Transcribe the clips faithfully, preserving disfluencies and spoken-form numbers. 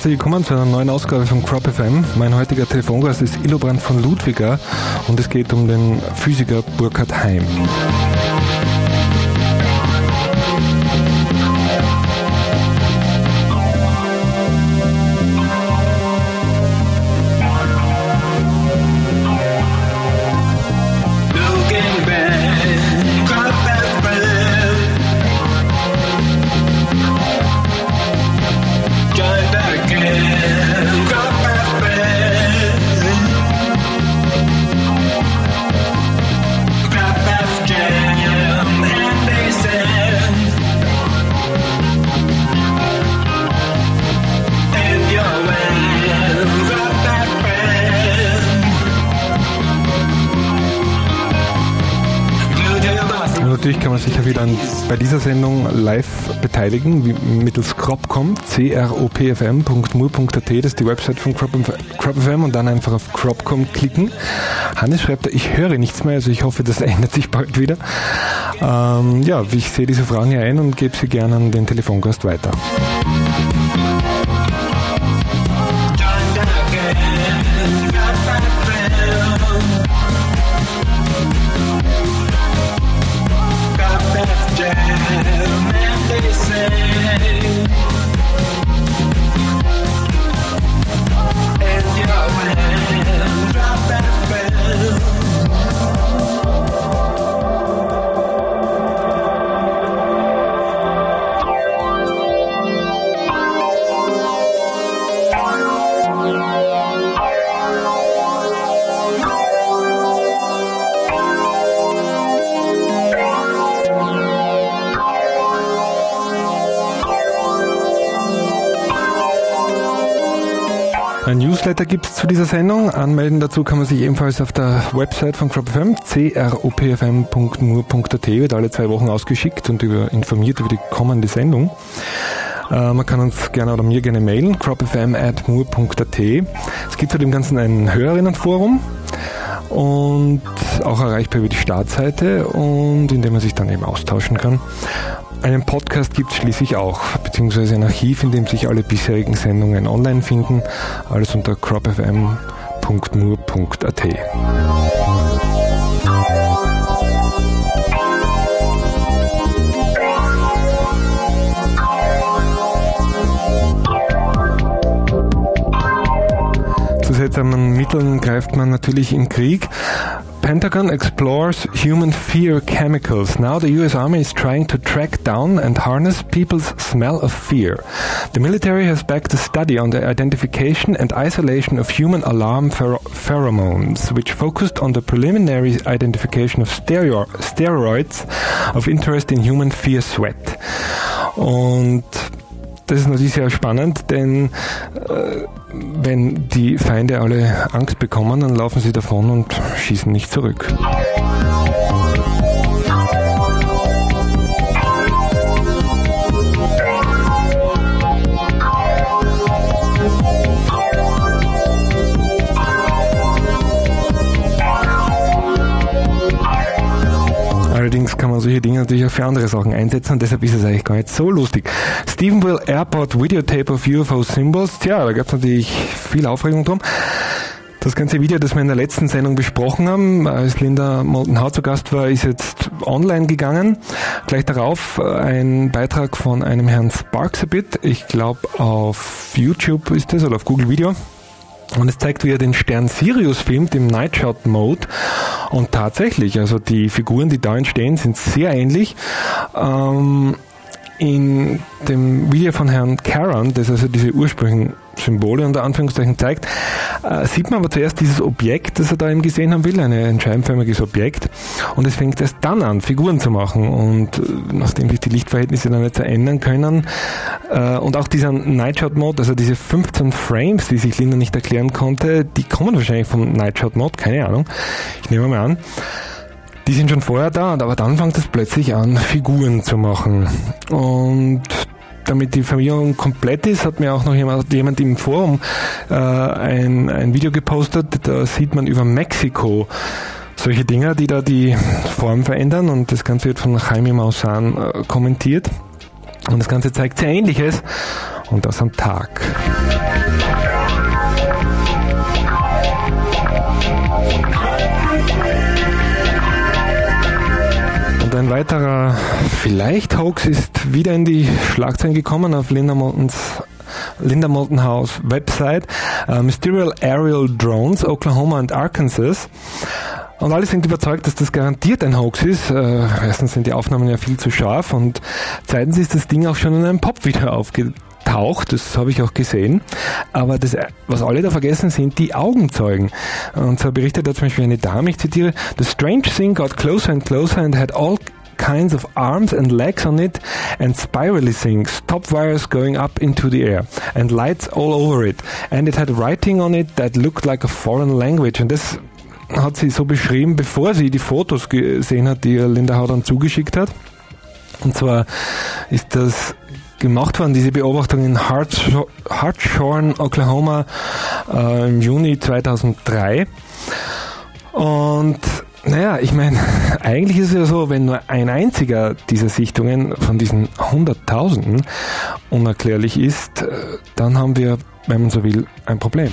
herzlich willkommen zu einer neuen Ausgabe von Crop F M. Mein heutiger Telefongast ist Illobrand von Ludwiga und es geht um den Physiker Burkhard Heim. Natürlich kann man sich ja wieder an, bei dieser Sendung live beteiligen, wie, mittels Cropcom, c r o p f m punkt m u r punkt a t, das ist die Website von Crop F M, und dann einfach auf Cropcom klicken. Hannes schreibt, ich höre nichts mehr, also ich hoffe, das ändert sich bald wieder. Ähm, ja, ich sehe diese Fragen hier ein und gebe sie gerne an den Telefongast weiter. Ein Newsletter gibt es zu dieser Sendung. Anmelden dazu kann man sich ebenfalls auf der Website von Crop F M, c r o p f m punkt m u r punkt a t, wird alle zwei Wochen ausgeschickt und über, informiert über die kommende Sendung. Äh, man kann uns gerne oder mir gerne mailen, crop f m at m u r punkt a t. Es gibt zu dem Ganzen ein Hörerinnenforum und auch erreichbar über die Startseite und in dem man sich dann eben austauschen kann. Einen Podcast gibt es schließlich auch, beziehungsweise ein Archiv, in dem sich alle bisherigen Sendungen online finden. Alles unter crop f m punkt m u r punkt a t. Zu seltsamen Mitteln greift man natürlich im Krieg. Pentagon explores human fear chemicals. Now the U S Army is trying to track down and harness people's smell of fear. The military has backed a study on the identification and isolation of human alarm pher- pheromones, which focused on the preliminary identification of stereo- steroids of interest in human fear sweat. Und das ist natürlich sehr spannend, denn äh, wenn die Feinde alle Angst bekommen, dann laufen sie davon und schießen nicht zurück. Allerdings kann man solche Dinge natürlich auch für andere Sachen einsetzen und deshalb ist es eigentlich gar nicht so lustig. Stephenville Airport Videotape of U F O Symbols. Tja, da gab es natürlich viel Aufregung drum. Das ganze Video, das wir in der letzten Sendung besprochen haben, als Linda Moulton-Howe zu Gast war, ist jetzt online gegangen. Gleich darauf ein Beitrag von einem Herrn Sparksabit. Ich glaube auf YouTube ist das oder auf Google Video. Und es zeigt, wie er den Stern Sirius filmt im Nightshot-Mode. Und tatsächlich, also die Figuren, die da entstehen, sind sehr ähnlich. Ähm, in dem Video von Herrn Caron, das also diese ursprünglichen Symbole unter Anführungszeichen zeigt, äh, sieht man aber zuerst dieses Objekt, das er da eben gesehen haben will, eine, ein scheibenförmiges Objekt, und es fängt erst dann an, Figuren zu machen, und äh, nachdem sich die Lichtverhältnisse dann nicht ändern können, äh, und auch dieser Nightshot-Mode, also diese fünfzehn Frames, die sich Linda nicht erklären konnte, die kommen wahrscheinlich vom Nightshot-Mode, keine Ahnung, ich nehme mal an. Die sind schon vorher da, aber dann fängt es plötzlich an, Figuren zu machen. Und damit die Verwirrung komplett ist, hat mir auch noch jemand, jemand im Forum äh, ein, ein Video gepostet. Da sieht man über Mexiko solche Dinger, die da die Form verändern. Und das Ganze wird von Jaime Maussan äh, kommentiert. Und das Ganze zeigt sehr Ähnliches. Und das am Tag. Und ein weiterer vielleicht Hoax ist wieder in die Schlagzeilen gekommen auf Linda Moultons Linda Moulton House Website. Uh, Mysterious Aerial Drones, Oklahoma und Arkansas. Und alle sind überzeugt, dass das garantiert ein Hoax ist. Äh, erstens sind die Aufnahmen ja viel zu scharf und zweitens ist das Ding auch schon in einem Pop-Video aufgetaucht. Das habe ich auch gesehen. Aber das, was alle da vergessen, sind die Augenzeugen. Und so berichtet da zum Beispiel eine Dame, ich zitiere, "The strange thing got closer and closer and had all kinds of arms and legs on it and spirally things, top wires going up into the air and lights all over it. And it had writing on it that looked like a foreign language." Und das hat sie so beschrieben, bevor sie die Fotos gesehen hat, die ihr Linda Howe dann zugeschickt hat. Und zwar ist das gemacht worden, diese Beobachtung in Hartshorn, Oklahoma, äh, im Juni zweitausenddrei. Und naja, ich meine, eigentlich ist es ja so, wenn nur ein einziger dieser Sichtungen von diesen Hunderttausenden unerklärlich ist, dann haben wir, wenn man so will, ein Problem.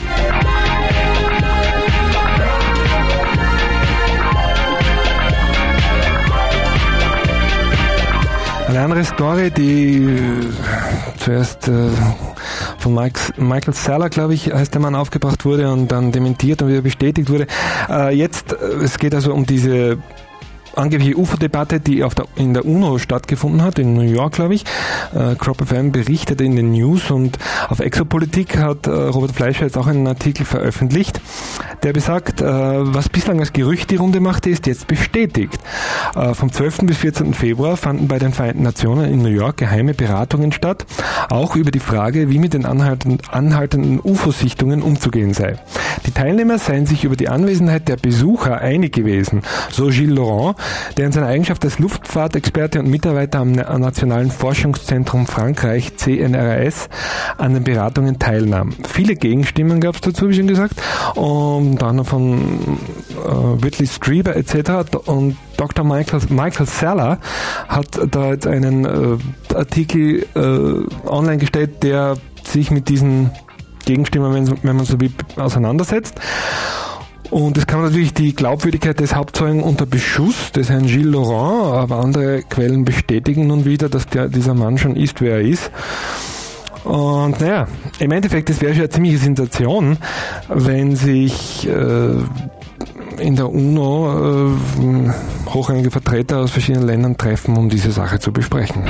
Eine andere Story, die zuerst äh, von Mike, Michael Saller, glaube ich, heißt der Mann, aufgebracht wurde und dann dementiert und wieder bestätigt wurde. Äh, jetzt, es geht also um diese angebliche U F O-Debatte, die auf der, in der UNO stattgefunden hat, in New York, glaube ich. Äh, Crop F M berichtete in den News und auf Exopolitik hat äh, Robert Fleischer jetzt auch einen Artikel veröffentlicht, der besagt, äh, was bislang als Gerücht die Runde machte, ist jetzt bestätigt. Äh, vom zwölften bis vierzehnten Februar fanden bei den Vereinten Nationen in New York geheime Beratungen statt, auch über die Frage, wie mit den anhaltenden, anhaltenden U F O-Sichtungen umzugehen sei. Die Teilnehmer seien sich über die Anwesenheit der Besucher einig gewesen, so Gilles Laurent, der in seiner Eigenschaft als Luftfahrtexperte und Mitarbeiter am Nationalen Forschungszentrum Frankreich C N R S an den Beratungen teilnahm. Viele Gegenstimmen gab es dazu, wie schon gesagt, und dann von äh, Whitley Strieber et cetera. Und Doktor Michael, Michael Saller hat da jetzt einen äh, Artikel äh, online gestellt, der sich mit diesen Gegenstimmen, wenn, wenn man so will, auseinandersetzt. Und es kam natürlich die Glaubwürdigkeit des Hauptzeugen unter Beschuss, des Herrn Gilles Laurent, aber andere Quellen bestätigen nun wieder, dass der, dieser Mann schon ist, wer er ist. Und naja, im Endeffekt, das wäre schon eine ziemliche Sensation, wenn sich äh, in der UNO äh, hochrangige Vertreter aus verschiedenen Ländern treffen, um diese Sache zu besprechen.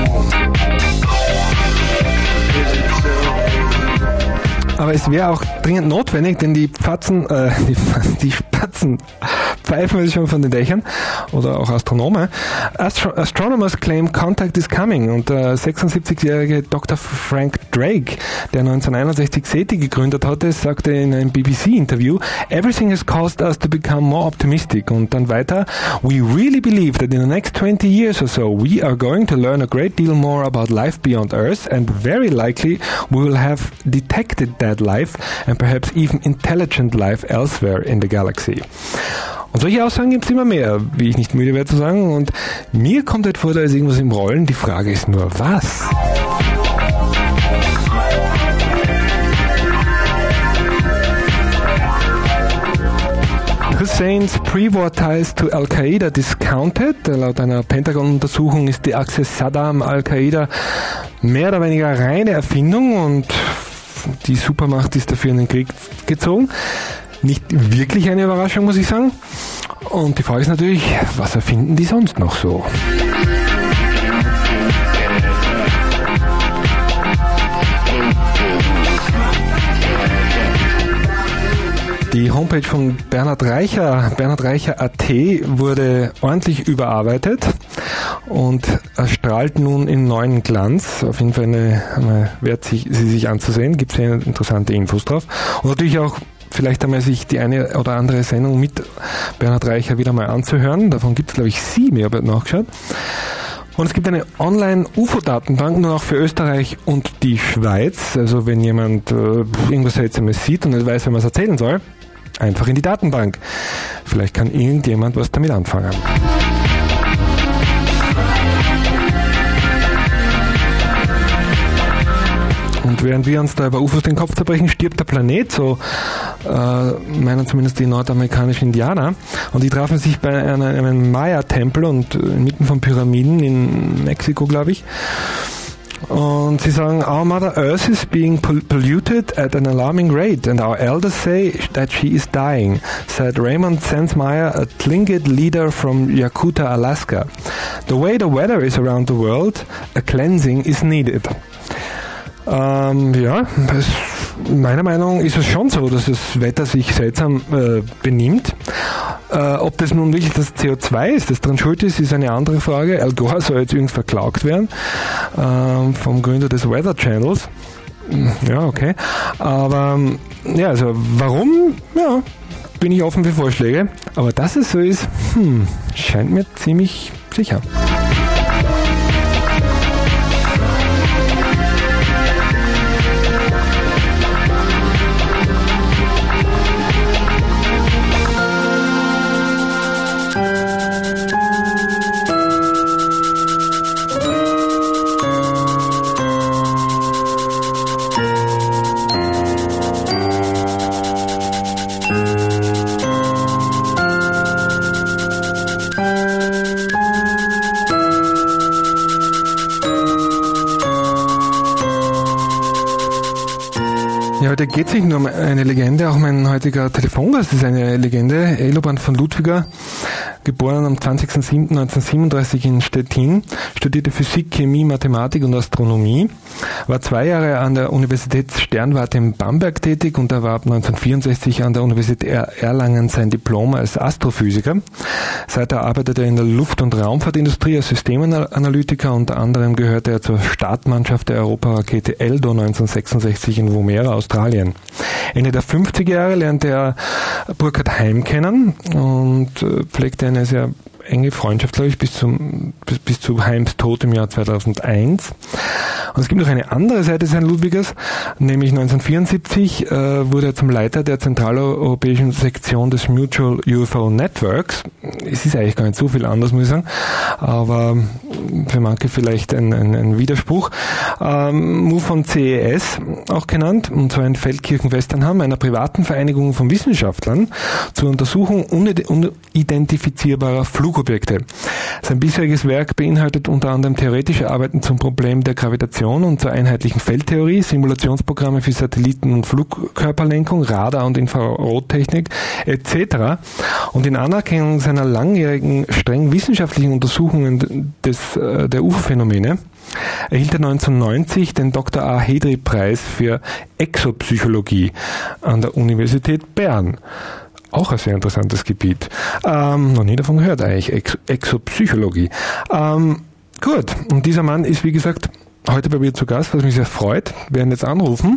Aber es wäre auch dringend notwendig, denn die Pfatzen, äh, die, die Spatzen pfeifen wir schon von den Dächern oder auch Astronomen. Astro- Astronomers claim contact is coming und der sechsundsiebzigjährige Doktor Frank Drake, der neunzehnhunderteinundsechzig SETI gegründet hatte, sagte in einem B B C-Interview, "Everything has caused us to become more optimistic." Und dann weiter, "We really believe that in the next twenty years or so we are going to learn a great deal more about life beyond Earth and very likely we will have detected that life and perhaps even intelligent life elsewhere in the galaxy." Und solche Aussagen gibt es immer mehr, wie ich nicht müde werde zu sagen. Und mir kommt halt vor, da ist irgendwas im Rollen. Die Frage ist nur, was? Husseins Pre-War Ties to Al-Qaida discounted. Laut einer Pentagon-Untersuchung ist die Achse Saddam-Al-Qaida mehr oder weniger reine Erfindung und die Supermacht ist dafür in den Krieg gezogen. Nicht wirklich eine Überraschung, muss ich sagen. Und die Frage ist natürlich, was erfinden die sonst noch so? Die Homepage von Bernhard Reicher, Bernhard Reicher Punkt A T, wurde ordentlich überarbeitet und erstrahlt nun in neuen Glanz. Auf jeden Fall eine, eine wert, sich, sie sich anzusehen. Gibt es sehr interessante Infos drauf. Und natürlich auch vielleicht einmal sich die eine oder andere Sendung mit Bernhard Reicher wieder mal anzuhören. Davon gibt es, glaube ich, sieben, ich habe nachgeschaut. Und es gibt eine Online-U F O-Datenbank nur noch für Österreich und die Schweiz. Also wenn jemand äh, irgendwas Seltsames sieht und nicht weiß, wie man es erzählen soll, einfach in die Datenbank. Vielleicht kann irgendjemand was damit anfangen. Und während wir uns da über U F Os den Kopf zerbrechen, stirbt der Planet. So äh, meinen zumindest die nordamerikanischen Indianer. Und die trafen sich bei einem, einem Maya-Tempel und inmitten von Pyramiden in Mexiko, glaube ich. Und sie sagen, our Mother Earth is being polluted at an alarming rate and our elders say that she is dying, said Raymond Sensmeyer, a Tlingit leader from Yakuta, Alaska. The way the weather is around the world, a cleansing is needed. Ähm, ja, das, meiner Meinung nach ist es schon so, dass das Wetter sich seltsam äh, benimmt. Äh, ob das nun wirklich das C O zwei ist, das dran schuld ist, ist eine andere Frage. Al Gore soll jetzt übrigens verklagt werden äh, vom Gründer des Weather Channels. Ja, okay. Aber ja, also warum? Ja, bin ich offen für Vorschläge. Aber dass es so ist, hm, scheint mir ziemlich sicher. Ja, heute geht es nicht nur um eine Legende, auch mein heutiger Telefongast ist eine Legende. Elobrand von Ludwiger, geboren am zwanzigsten siebten neunzehnhundertsiebenunddreißig in Stettin, studierte Physik, Chemie, Mathematik und Astronomie, war zwei Jahre an der Universität Sternwarte in Bamberg tätig und erwarb neunzehnhundertvierundsechzig an der Universität Erlangen sein Diplom als Astrophysiker. Seither arbeitete er in der Luft- und Raumfahrtindustrie als Systemanalytiker. Unter anderem gehörte er zur Startmannschaft der Europarakete Eldor neunzehnhundertsechsundsechzig in Woomera, Australien. Ende der fünfziger Jahre lernte er Burkhard Heim kennen und pflegte eine sehr enge Freundschaft, glaube ich, bis zum bis, bis zu Heims Tod im Jahr zweitausendeins. Und es gibt noch eine andere Seite des Herrn Ludwigers, nämlich neunzehnhundertvierundsiebzig äh, wurde er zum Leiter der zentraleuropäischen Sektion des Mutual U F O Networks. Es ist eigentlich gar nicht so viel anders, muss ich sagen, aber für manche vielleicht ein, ein, ein Widerspruch. Ähm, M U von C E S auch genannt, und zwar in Feldkirchen-Westernham, einer privaten Vereinigung von Wissenschaftlern zur Untersuchung unidentifizierbarer Flugobjekte. Sein bisheriges Werk beinhaltet unter anderem theoretische Arbeiten zum Problem der Gravitation und zur einheitlichen Feldtheorie, Simulationsprogramme für Satelliten- und Flugkörperlenkung, Radar- und Infrarottechnik et cetera. Und in Anerkennung seiner langjährigen, streng wissenschaftlichen Untersuchungen des, äh, der U F O-Phänomene erhielt er neunzehnhundertneunzig den Doktor A. Hedry-Preis für Exopsychologie an der Universität Bern. Auch ein sehr interessantes Gebiet. Ähm, noch nie davon gehört eigentlich, Ex- Exopsychologie. Ähm, gut, und dieser Mann ist, wie gesagt, heute bei mir zu Gast, was mich sehr freut. Wir werden jetzt anrufen.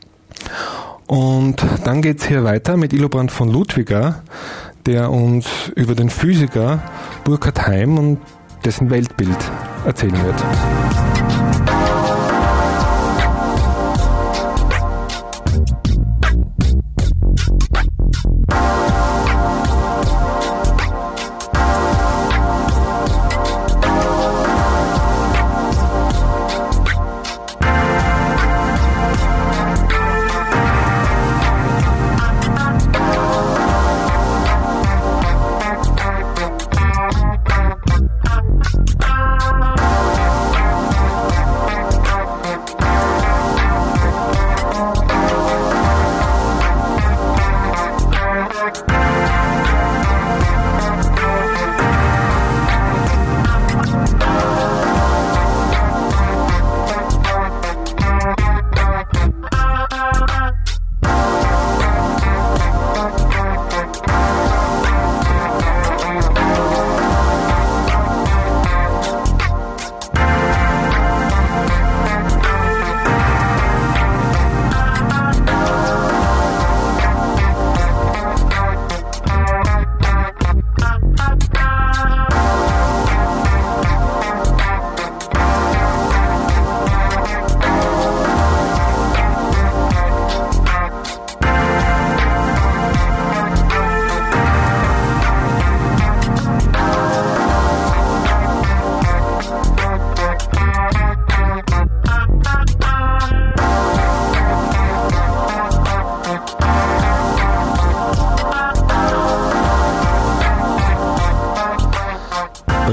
Und dann geht's hier weiter mit Elobrand von Ludwiger, der uns über den Physiker Burkhard Heim und dessen Weltbild erzählen wird.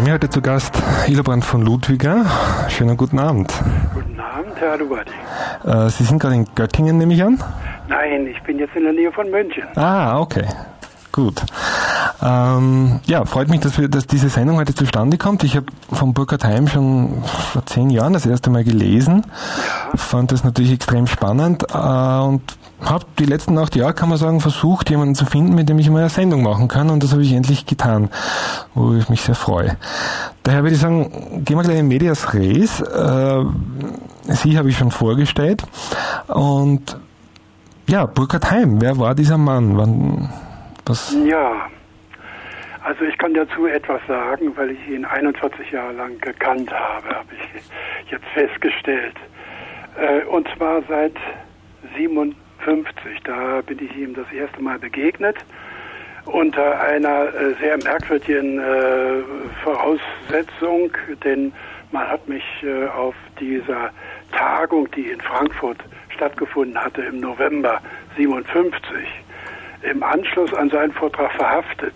mir heute zu Gast Hildebrand von Ludwiger. Schönen guten Abend. Guten Abend, Herr Alubardi. Äh, Sie sind gerade in Göttingen, nehme ich an? Nein, ich bin jetzt in der Nähe von München. Ah, okay. Gut. Ähm, ja, freut mich, dass, wir, dass diese Sendung heute zustande kommt. Ich habe von Burkhard Heim schon vor zehn Jahren das erste Mal gelesen. Ja. Fand das natürlich extrem spannend äh, und habe die letzten acht Jahre, kann man sagen, versucht, jemanden zu finden, mit dem ich mal eine Sendung machen kann, und das habe ich endlich getan, wo ich mich sehr freue. Daher würde ich sagen, gehen wir gleich in Medias Res. Äh, Sie habe ich schon vorgestellt. Und ja, Burkhard Heim, wer war dieser Mann? Wann, was? Ja, also ich kann dazu etwas sagen, weil ich ihn einundvierzig Jahre lang gekannt habe, habe ich jetzt festgestellt. Äh, und zwar seit siebenundfünfzig, da bin ich ihm das erste Mal begegnet, unter einer äh, sehr merkwürdigen äh, Voraussetzung, denn man hat mich äh, auf dieser Tagung, die in Frankfurt stattgefunden hatte im November siebenundfünfzig, im Anschluss an seinen Vortrag verhaftet.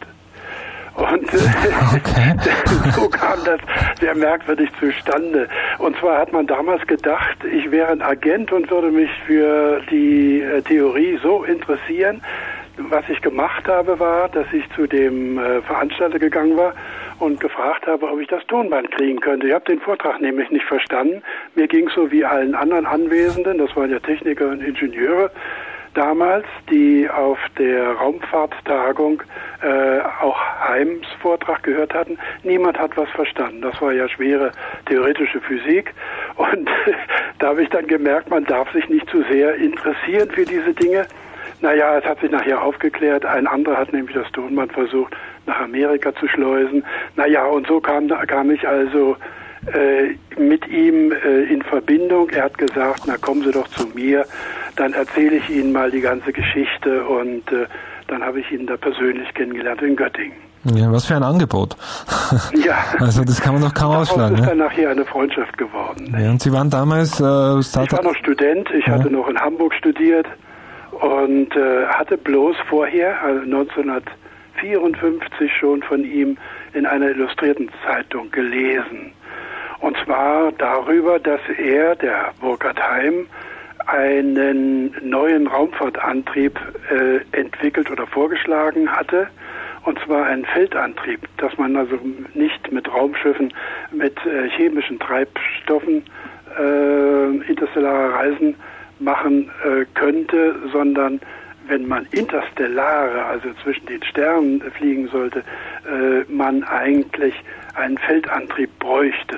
Und okay. So kam das sehr merkwürdig zustande. Und zwar hat man damals gedacht, ich wäre ein Agent und würde mich für die äh, Theorie so interessieren. Was ich gemacht habe, war, dass ich zu dem äh, Veranstalter gegangen war und gefragt habe, ob ich das Tonband kriegen könnte. Ich habe den Vortrag nämlich nicht verstanden. Mir ging es so wie allen anderen Anwesenden, das waren ja Techniker und Ingenieure damals, die auf der Raumfahrttagung äh, auch Heims Vortrag gehört hatten. Niemand hat was verstanden. Das war ja schwere theoretische Physik. Und da habe ich dann gemerkt, man darf sich nicht zu sehr interessieren für diese Dinge. Naja, es hat sich nachher aufgeklärt. Ein anderer hat nämlich das Tonband versucht, nach Amerika zu schleusen. Naja, und so kam, kam ich also äh, mit ihm äh, in Verbindung. Er hat gesagt, na kommen Sie doch zu mir, dann erzähle ich Ihnen mal die ganze Geschichte, und äh, dann habe ich ihn da persönlich kennengelernt in Göttingen. Ja, was für ein Angebot. Ja. Also das kann man doch kaum ausschlagen. Das ist ne? dann nachher eine Freundschaft geworden. Ja, und Sie waren damals äh, Ich war noch Student, ich ja. hatte noch in Hamburg studiert und äh, hatte bloß vorher, also neunzehnhundertvierundfünfzig, schon von ihm in einer illustrierten Zeitung gelesen. Und zwar darüber, dass er, der Burkhard Heim, einen neuen Raumfahrtantrieb äh, entwickelt oder vorgeschlagen hatte, und zwar einen Feldantrieb, dass man also nicht mit Raumschiffen, mit äh, chemischen Treibstoffen äh, interstellare Reisen machen äh, könnte, sondern wenn man interstellare, also zwischen den Sternen fliegen sollte, äh, man eigentlich einen Feldantrieb bräuchte.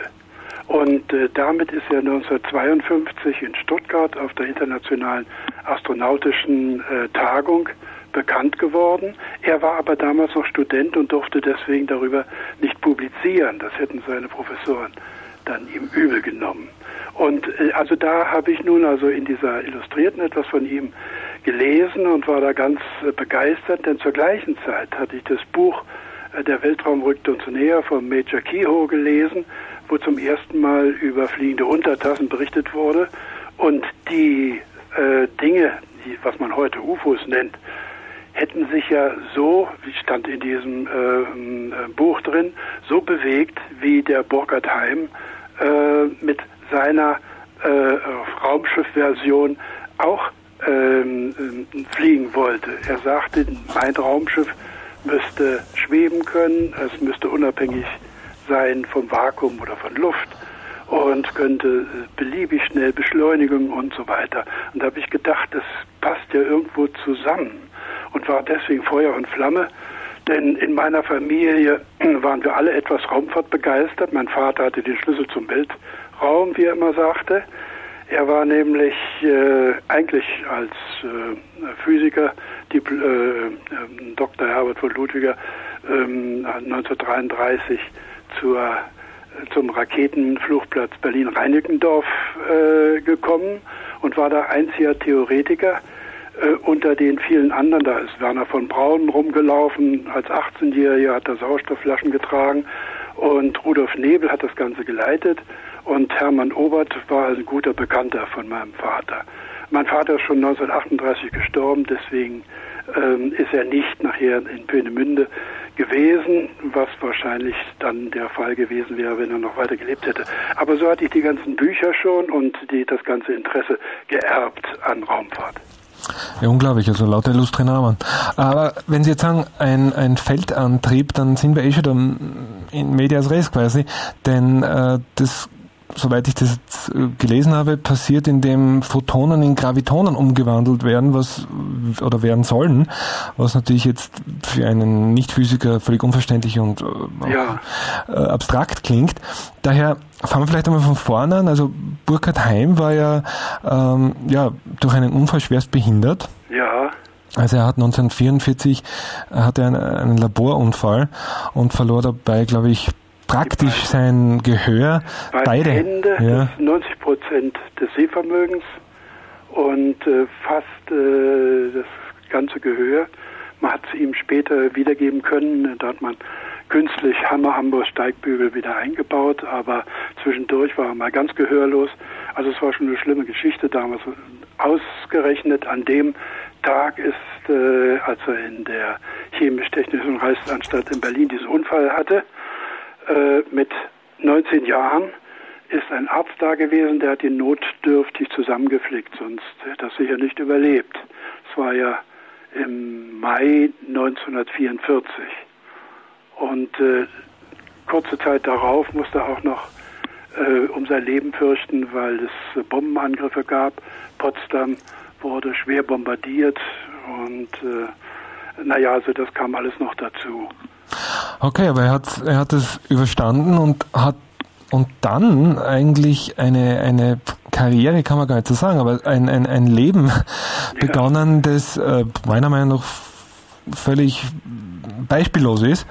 Und äh, damit ist er neunzehnhundertzweiundfünfzig in Stuttgart auf der Internationalen Astronautischen äh, Tagung bekannt geworden. Er war aber damals noch Student und durfte deswegen darüber nicht publizieren. Das hätten seine Professoren dann ihm übel genommen. Und äh, also da habe ich nun also in dieser Illustrierten etwas von ihm gelesen und war da ganz äh, begeistert, denn zur gleichen Zeit hatte ich das Buch äh, Der Weltraum rückt uns näher von Major Keyhoe gelesen, wo zum ersten Mal über fliegende Untertassen berichtet wurde, und die äh, Dinge, die, was man heute U F Os nennt, hätten sich ja so, wie stand in diesem äh, äh, Buch drin, so bewegt, wie der Burkhard Heim äh, mit seiner äh, Raumschiffversion auch ähm, äh, fliegen wollte. Er sagte, mein Raumschiff müsste schweben können, es müsste unabhängig sein vom Vakuum oder von Luft und könnte beliebig schnell beschleunigen und so weiter. Und da habe ich gedacht, das passt ja irgendwo zusammen, und war deswegen Feuer und Flamme, denn in meiner Familie waren wir alle etwas Raumfahrt begeistert. Mein Vater hatte den Schlüssel zum Weltraum, wie er immer sagte. Er war nämlich äh, eigentlich als äh, Physiker, die, äh, Doktor Herbert von Ludwiger, äh, neunzehnhundertdreiunddreißig zur, zum Raketenflugplatz Berlin-Reinickendorf äh, gekommen und war da einziger Theoretiker äh, unter den vielen anderen. Da ist Werner von Braun rumgelaufen, als achtzehnjähriger hat er Sauerstoffflaschen getragen, und Rudolf Nebel hat das Ganze geleitet, und Hermann Obert war ein guter Bekannter von meinem Vater. Mein Vater ist schon neunzehnhundertachtunddreißig gestorben, deswegen ähm, ist er nicht nachher in Peenemünde gewesen, was wahrscheinlich dann der Fall gewesen wäre, wenn er noch weiter gelebt hätte. Aber so hatte ich die ganzen Bücher schon und die, das ganze Interesse geerbt an Raumfahrt. Ja, unglaublich, also lauter illustre Namen. Aber wenn Sie jetzt sagen, ein, ein Feldantrieb, dann sind wir eh schon da in medias res quasi, denn äh, das, soweit ich das jetzt gelesen habe, passiert, indem Photonen in Gravitonen umgewandelt werden, was oder werden sollen, was natürlich jetzt für einen Nicht-Physiker völlig unverständlich und äh, ja. äh, abstrakt klingt. Daher fangen wir vielleicht einmal von vorne an. Also Burkhard Heim war ja, ähm, ja durch einen Unfall schwerst behindert. Ja. Also er hat neunzehnhundertvierundvierzig hatte einen, einen Laborunfall und verlor dabei, glaube ich, praktisch sein Gehör. Beide, Beide Hände, ja. neunzig Prozent des Sehvermögens und äh, fast äh, das ganze Gehör. Man hat es ihm später wiedergeben können, da hat man künstlich Hammer, Amboss, Steigbügel wieder eingebaut, aber zwischendurch war er mal ganz gehörlos. Also es war schon eine schlimme Geschichte damals. Ausgerechnet an dem Tag ist, äh, als er in der Chemisch-Technischen Reichsanstalt in Berlin diesen Unfall hatte, äh, mit neunzehn Jahren, ist ein Arzt da gewesen, der hat ihn notdürftig zusammengeflickt, sonst hätte er sicher nicht überlebt. Es war ja im Mai neunzehnhundertvierundvierzig. Und äh, kurze Zeit darauf musste er auch noch äh, um sein Leben fürchten, weil es äh, Bombenangriffe gab. Potsdam wurde schwer bombardiert und äh, naja, also das kam alles noch dazu. Okay, aber er hat er hat es überstanden und hat und dann eigentlich eine eine Karriere, kann man gar nicht so sagen, aber ein ein, ein Leben ja. begonnen, das äh, meiner Meinung nach völlig beispiellos ist.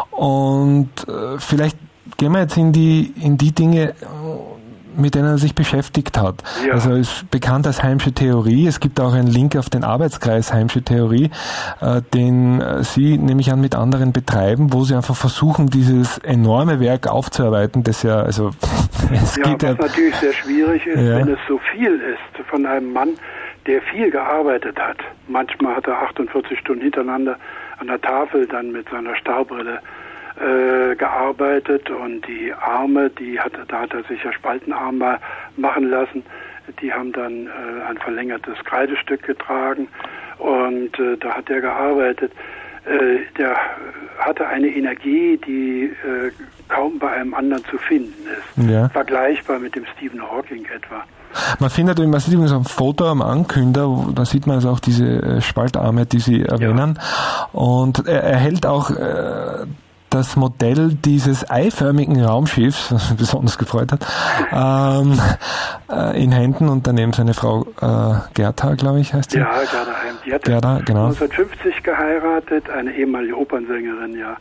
Und äh, vielleicht gehen wir jetzt in die in die Dinge, mit denen er sich beschäftigt hat. Ja. Also es ist bekannt als Heimsche Theorie. Es gibt auch einen Link auf den Arbeitskreis Heimsche Theorie, äh, den äh, Sie, nehme ich an, mit anderen betreiben, wo Sie einfach versuchen, dieses enorme Werk aufzuarbeiten, das ja, also es ja, geht was ja, natürlich sehr schwierig ist, ja. wenn es so viel ist von einem Mann, der viel gearbeitet hat. Manchmal hat er achtundvierzig Stunden hintereinander an der Tafel dann mit seiner Starrbrille äh, gearbeitet und die Arme, die hat, da hat er sich ja Spaltenarm mal machen lassen, die haben dann äh, ein verlängertes Kreidestück getragen und äh, da hat er gearbeitet. Äh, der hatte eine Energie, die äh, kaum bei einem anderen zu finden ist. Ja. Vergleichbar mit dem Stephen Hawking etwa. Man findet, man sieht übrigens ein Foto am Ankünder, da sieht man also auch diese Spaltarme, die Sie erwähnen. Ja. Und er, er hält auch äh, das Modell dieses eiförmigen Raumschiffs, was mich besonders gefreut hat, ähm, äh, in Händen und daneben seine Frau äh, Gerda, glaube ich, heißt sie. Ja, Gerda Heim. Die hat Gerda, genau. neunzehnhundertfünfzig geheiratet, eine ehemalige Opernsängerin, ja.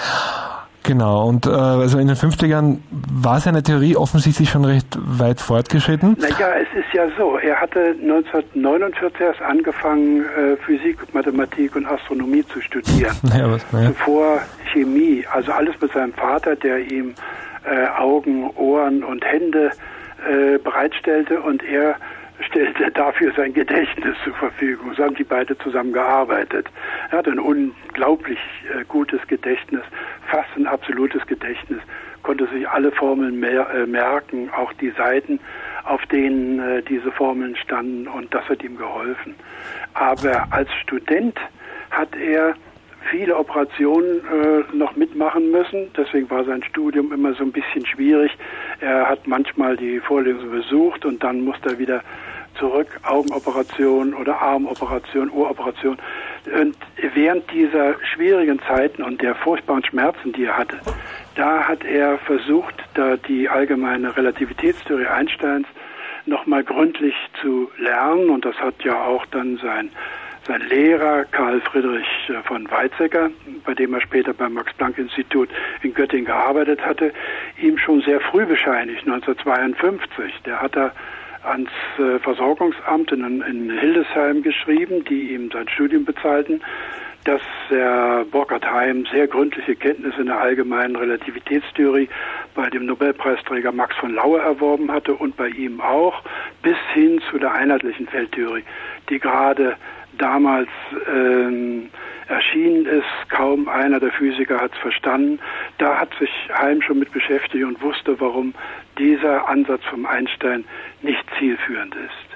Genau, und äh, also in den fünfzigern war seine Theorie offensichtlich schon recht weit fortgeschritten. Naja, es ist ja so, er hatte neunzehnhundertneunundvierzig erst angefangen, äh, Physik, Mathematik und Astronomie zu studieren. Naja, was, naja. Zuvor Chemie, also alles mit seinem Vater, der ihm äh, Augen, Ohren und Hände äh, bereitstellte und er stellte dafür sein Gedächtnis zur Verfügung. So haben die beide zusammen gearbeitet. Er hatte ein unglaublich äh, gutes Gedächtnis, fast ein absolutes Gedächtnis, konnte sich alle Formeln mer- äh, merken, auch die Seiten, auf denen äh, diese Formeln standen, und das hat ihm geholfen. Aber als Student hat er viele Operationen äh, noch mitmachen müssen, deswegen war sein Studium immer so ein bisschen schwierig. Er hat manchmal die Vorlesung besucht und dann musste er wieder zurück, Augenoperation oder Armoperation, Ohroperation. Und während dieser schwierigen Zeiten und der furchtbaren Schmerzen, die er hatte, da hat er versucht, da die allgemeine Relativitätstheorie Einsteins nochmal gründlich zu lernen, und das hat ja auch dann sein Sein Lehrer Karl Friedrich von Weizsäcker, bei dem er später beim Max-Planck-Institut in Göttingen gearbeitet hatte, ihm schon sehr früh bescheinigt, neunzehnhundertzweiundfünfzig. Der hat er ans Versorgungsamt in, in Hildesheim geschrieben, die ihm sein Studium bezahlten. dass der Burkhard Heim sehr gründliche Kenntnisse in der allgemeinen Relativitätstheorie bei dem Nobelpreisträger Max von Laue erworben hatte und bei ihm auch, bis hin zu der einheitlichen Feldtheorie, die gerade damals ähm, erschienen ist. Kaum einer der Physiker hat es verstanden. Da hat sich Heim schon mit beschäftigt und wusste, warum dieser Ansatz vom Einstein nicht zielführend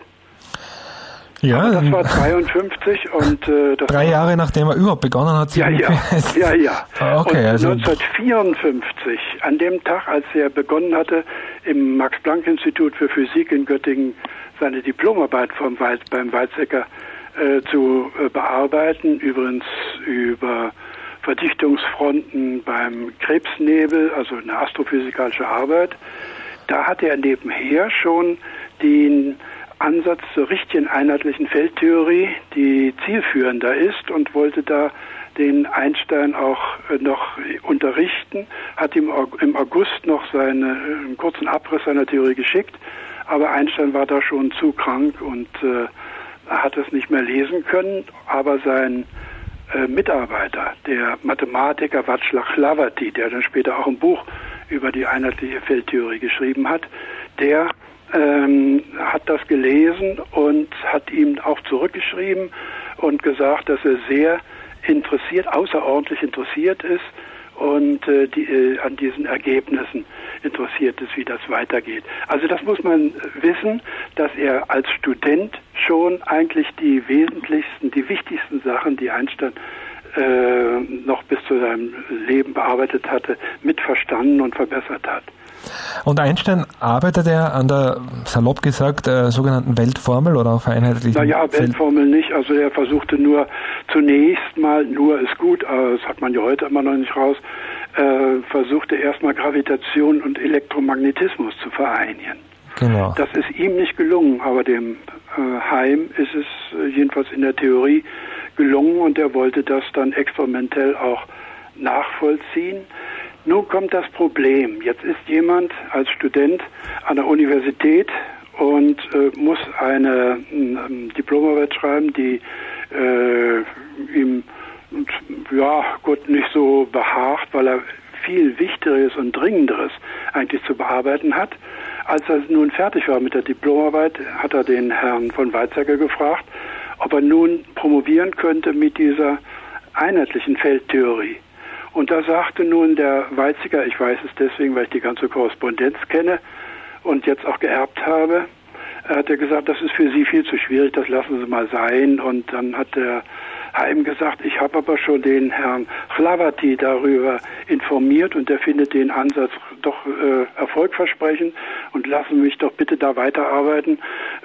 ist. Ja, aber das war zweiundfünfzig und äh, das drei Jahre nachdem er überhaupt begonnen hat. Ja, ja, ja, ja. Okay, und also neunzehnhundertvierundfünfzig, an dem Tag, als er begonnen hatte, im Max-Planck-Institut für Physik in Göttingen seine Diplomarbeit vom Weit, beim Weizsäcker äh, zu äh, bearbeiten, übrigens über Verdichtungsfronten beim Krebsnebel, also eine astrophysikalische Arbeit, da hat er nebenher schon den Ansatz zur richtigen einheitlichen Feldtheorie, die zielführender ist, und wollte da den Einstein auch noch unterrichten, hat ihm im August noch seine, einen kurzen Abriss seiner Theorie geschickt, aber Einstein war da schon zu krank und äh, hat es nicht mehr lesen können, aber sein äh, Mitarbeiter, der Mathematiker Václav Hlavatý, der dann später auch ein Buch über die einheitliche Feldtheorie geschrieben hat, der ähm, hat das gelesen und hat ihm auch zurückgeschrieben und gesagt, dass er sehr interessiert, außerordentlich interessiert ist und äh, die, äh, an diesen Ergebnissen interessiert ist, wie das weitergeht. Also das muss man wissen, dass er als Student schon eigentlich die wesentlichsten, die wichtigsten Sachen, die Einstein äh, noch bis zu seinem Leben bearbeitet hatte, mitverstanden und verbessert hat. Und Einstein arbeitet er an der, salopp gesagt, äh, sogenannten Weltformel oder auch vereinheitlichen? Naja, Weltformel nicht. Also er versuchte nur zunächst mal, nur ist gut, aber das hat man ja heute immer noch nicht raus, äh, versuchte erstmal Gravitation und Elektromagnetismus zu vereinigen. Genau. Das ist ihm nicht gelungen, aber dem äh, Heim ist es äh, jedenfalls in der Theorie gelungen und er wollte das dann experimentell auch nachvollziehen. Nun kommt das Problem. Jetzt ist jemand als Student an der Universität und äh, muss eine äh, Diplomarbeit schreiben, die äh, ihm ja gut nicht so behagt, weil er viel Wichtigeres und Dringenderes eigentlich zu bearbeiten hat. Als er nun fertig war mit der Diplomarbeit, hat er den Herrn von Weizsäcker gefragt, ob er nun promovieren könnte mit dieser einheitlichen Feldtheorie. Und da sagte nun der Weizsäcker, ich weiß es deswegen, weil ich die ganze Korrespondenz kenne und jetzt auch geerbt habe, er hat er gesagt, das ist für Sie viel zu schwierig, das lassen Sie mal sein. Und dann hat der Heim gesagt, ich habe aber schon den Herrn Hlavatý darüber informiert und der findet den Ansatz doch äh, erfolgversprechend und lassen mich doch bitte da weiterarbeiten.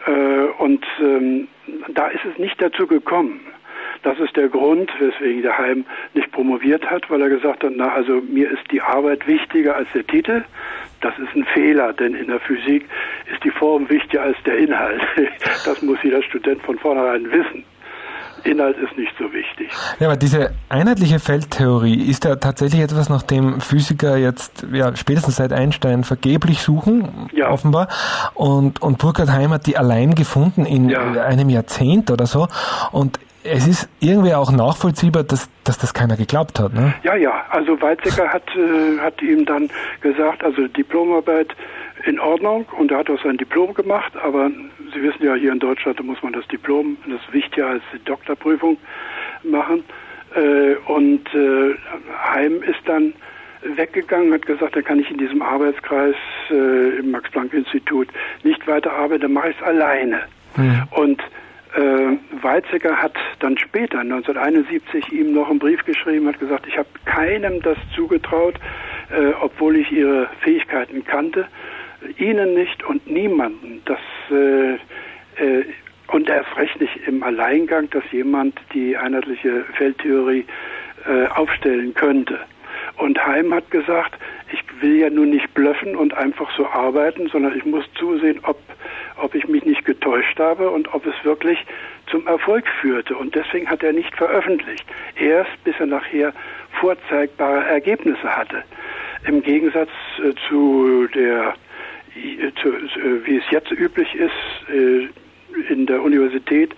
Äh, und ähm, da ist es nicht dazu gekommen. Das ist der Grund, weswegen der Heim nicht promoviert hat, weil er gesagt hat, na, also mir ist die Arbeit wichtiger als der Titel. Das ist ein Fehler, denn in der Physik ist die Form wichtiger als der Inhalt. Das muss jeder Student von vornherein wissen. Inhalt ist nicht so wichtig. Ja, aber diese einheitliche Feldtheorie ist ja tatsächlich etwas, nach dem Physiker jetzt ja spätestens seit Einstein vergeblich suchen, ja. offenbar. Und, und Burkhard Heim hat die allein gefunden in ja. einem Jahrzehnt oder so. Und es ist irgendwie auch nachvollziehbar, dass, dass das keiner geglaubt hat, ne? Ja, ja. Also Weizsäcker hat, äh, hat ihm dann gesagt, also Diplomarbeit in Ordnung und er hat auch sein Diplom gemacht, aber Sie wissen ja, hier in Deutschland, da muss man das Diplom, das ist wichtiger als die Doktorprüfung machen. Äh, und äh, Heim ist dann weggegangen, hat gesagt, dann kann ich in diesem Arbeitskreis äh, im Max-Planck-Institut nicht weiterarbeiten, dann mache ich es alleine. Mhm. Und Äh, Weizsäcker hat dann später, neunzehnhunderteinundsiebzig, ihm noch einen Brief geschrieben, hat gesagt, ich habe keinem das zugetraut, äh, obwohl ich ihre Fähigkeiten kannte, ihnen nicht und niemanden. Das, äh, äh, und erst recht nicht im Alleingang, dass jemand die einheitliche Feldtheorie äh, aufstellen könnte. Und Heim hat gesagt, ich will ja nun nicht bluffen und einfach so arbeiten, sondern ich muss zusehen, ob, ob ich mich nicht getäuscht habe und ob es wirklich zum Erfolg führte. Und deswegen hat er nicht veröffentlicht. Erst bis er nachher vorzeigbare Ergebnisse hatte. Im Gegensatz äh, zu der, äh, zu, äh, wie es jetzt üblich ist, äh, in der Universität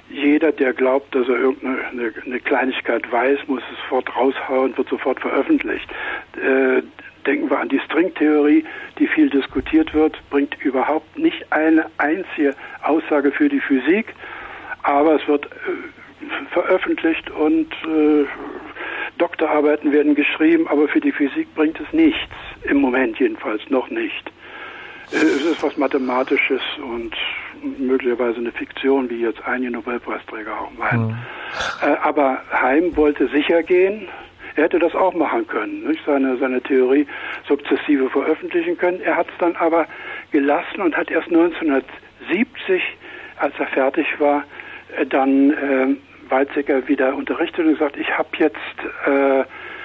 jeder, der glaubt, dass er irgendeine eine, eine Kleinigkeit weiß, muss es sofort raushauen, wird sofort veröffentlicht. Äh, denken wir an die Stringtheorie, die viel diskutiert wird, bringt überhaupt nicht eine einzige Aussage für die Physik, aber es wird äh, veröffentlicht und äh, Doktorarbeiten werden geschrieben, aber für die Physik bringt es nichts, im Moment jedenfalls noch nicht. Äh, es ist was Mathematisches und möglicherweise eine Fiktion, wie jetzt einige Nobelpreisträger auch meinen. Mhm. Äh, aber Heim wollte sicher gehen. Er hätte das auch machen können, nicht? Seine, seine Theorie sukzessive veröffentlichen können. Er hat es dann aber gelassen und hat erst neunzehnhundertsiebzig, als er fertig war, äh, dann äh, Weizsäcker wieder unterrichtet und gesagt, ich habe jetzt äh,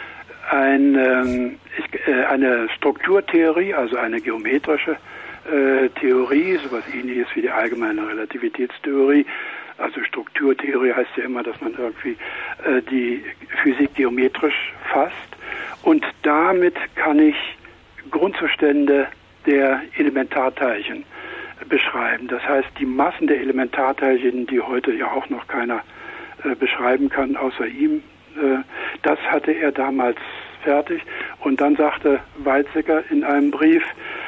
ein, ähm, ich, äh, eine Strukturtheorie, also eine geometrische äh, Theorie, sowas ähnliches wie die allgemeine Relativitätstheorie. Also Strukturtheorie heißt ja immer, dass man irgendwie äh, die Physik geometrisch fasst. Und damit kann ich Grundzustände der Elementarteilchen beschreiben. Das heißt, die Massen der Elementarteilchen, die heute ja auch noch keiner äh, beschreiben kann, außer ihm, äh, das hatte er damals fertig. Und dann sagte Weizsäcker in einem Brief,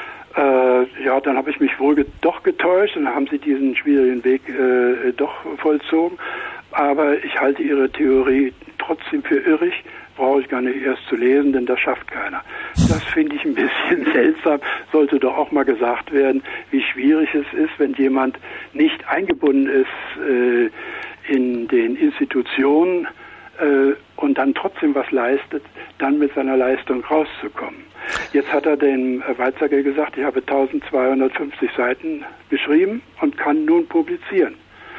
äh, ja, dann habe ich mich wohl ge- doch getäuscht und dann haben sie diesen schwierigen Weg äh, doch vollzogen. Aber ich halte Ihre Theorie trotzdem für irrig, brauche ich gar nicht erst zu lesen, denn das schafft keiner. Das finde ich ein bisschen seltsam, sollte doch auch mal gesagt werden, wie schwierig es ist, wenn jemand nicht eingebunden ist äh, in den Institutionen äh, und dann trotzdem was leistet, dann mit seiner Leistung rauszukommen. Jetzt hat er dem Weizsäcker gesagt, ich habe eintausendzweihundertfünfzig Seiten geschrieben und kann nun publizieren.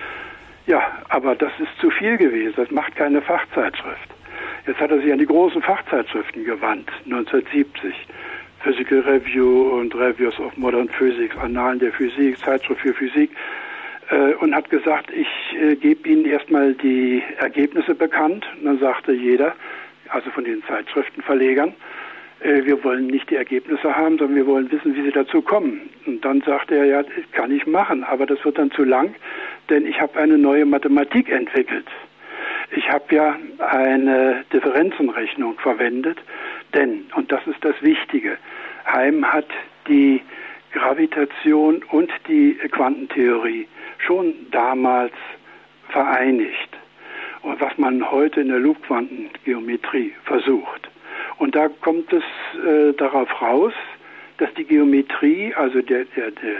Ja, aber das ist zu viel gewesen, das macht keine Fachzeitschrift. Jetzt hat er sich an die großen Fachzeitschriften gewandt, neunzehnhundertsiebzig. Physical Review und Reviews of Modern Physics, Annalen der Physik, Zeitschrift für Physik, äh, und hat gesagt, ich äh, gebe Ihnen erstmal die Ergebnisse bekannt. Und dann sagte jeder, also von den Zeitschriftenverlegern, äh, wir wollen nicht die Ergebnisse haben, sondern wir wollen wissen, wie Sie dazu kommen. Und dann sagte er, ja, das kann ich machen, aber das wird dann zu lang, denn ich habe eine neue Mathematik entwickelt. Ich habe ja eine Differenzenrechnung verwendet, denn, und das ist das Wichtige, Heim hat die Gravitation und die Quantentheorie schon damals vereinigt. Und was man heute in der Loopquantengeometrie versucht. Und da kommt es äh, darauf raus, dass die Geometrie, also der, der, der,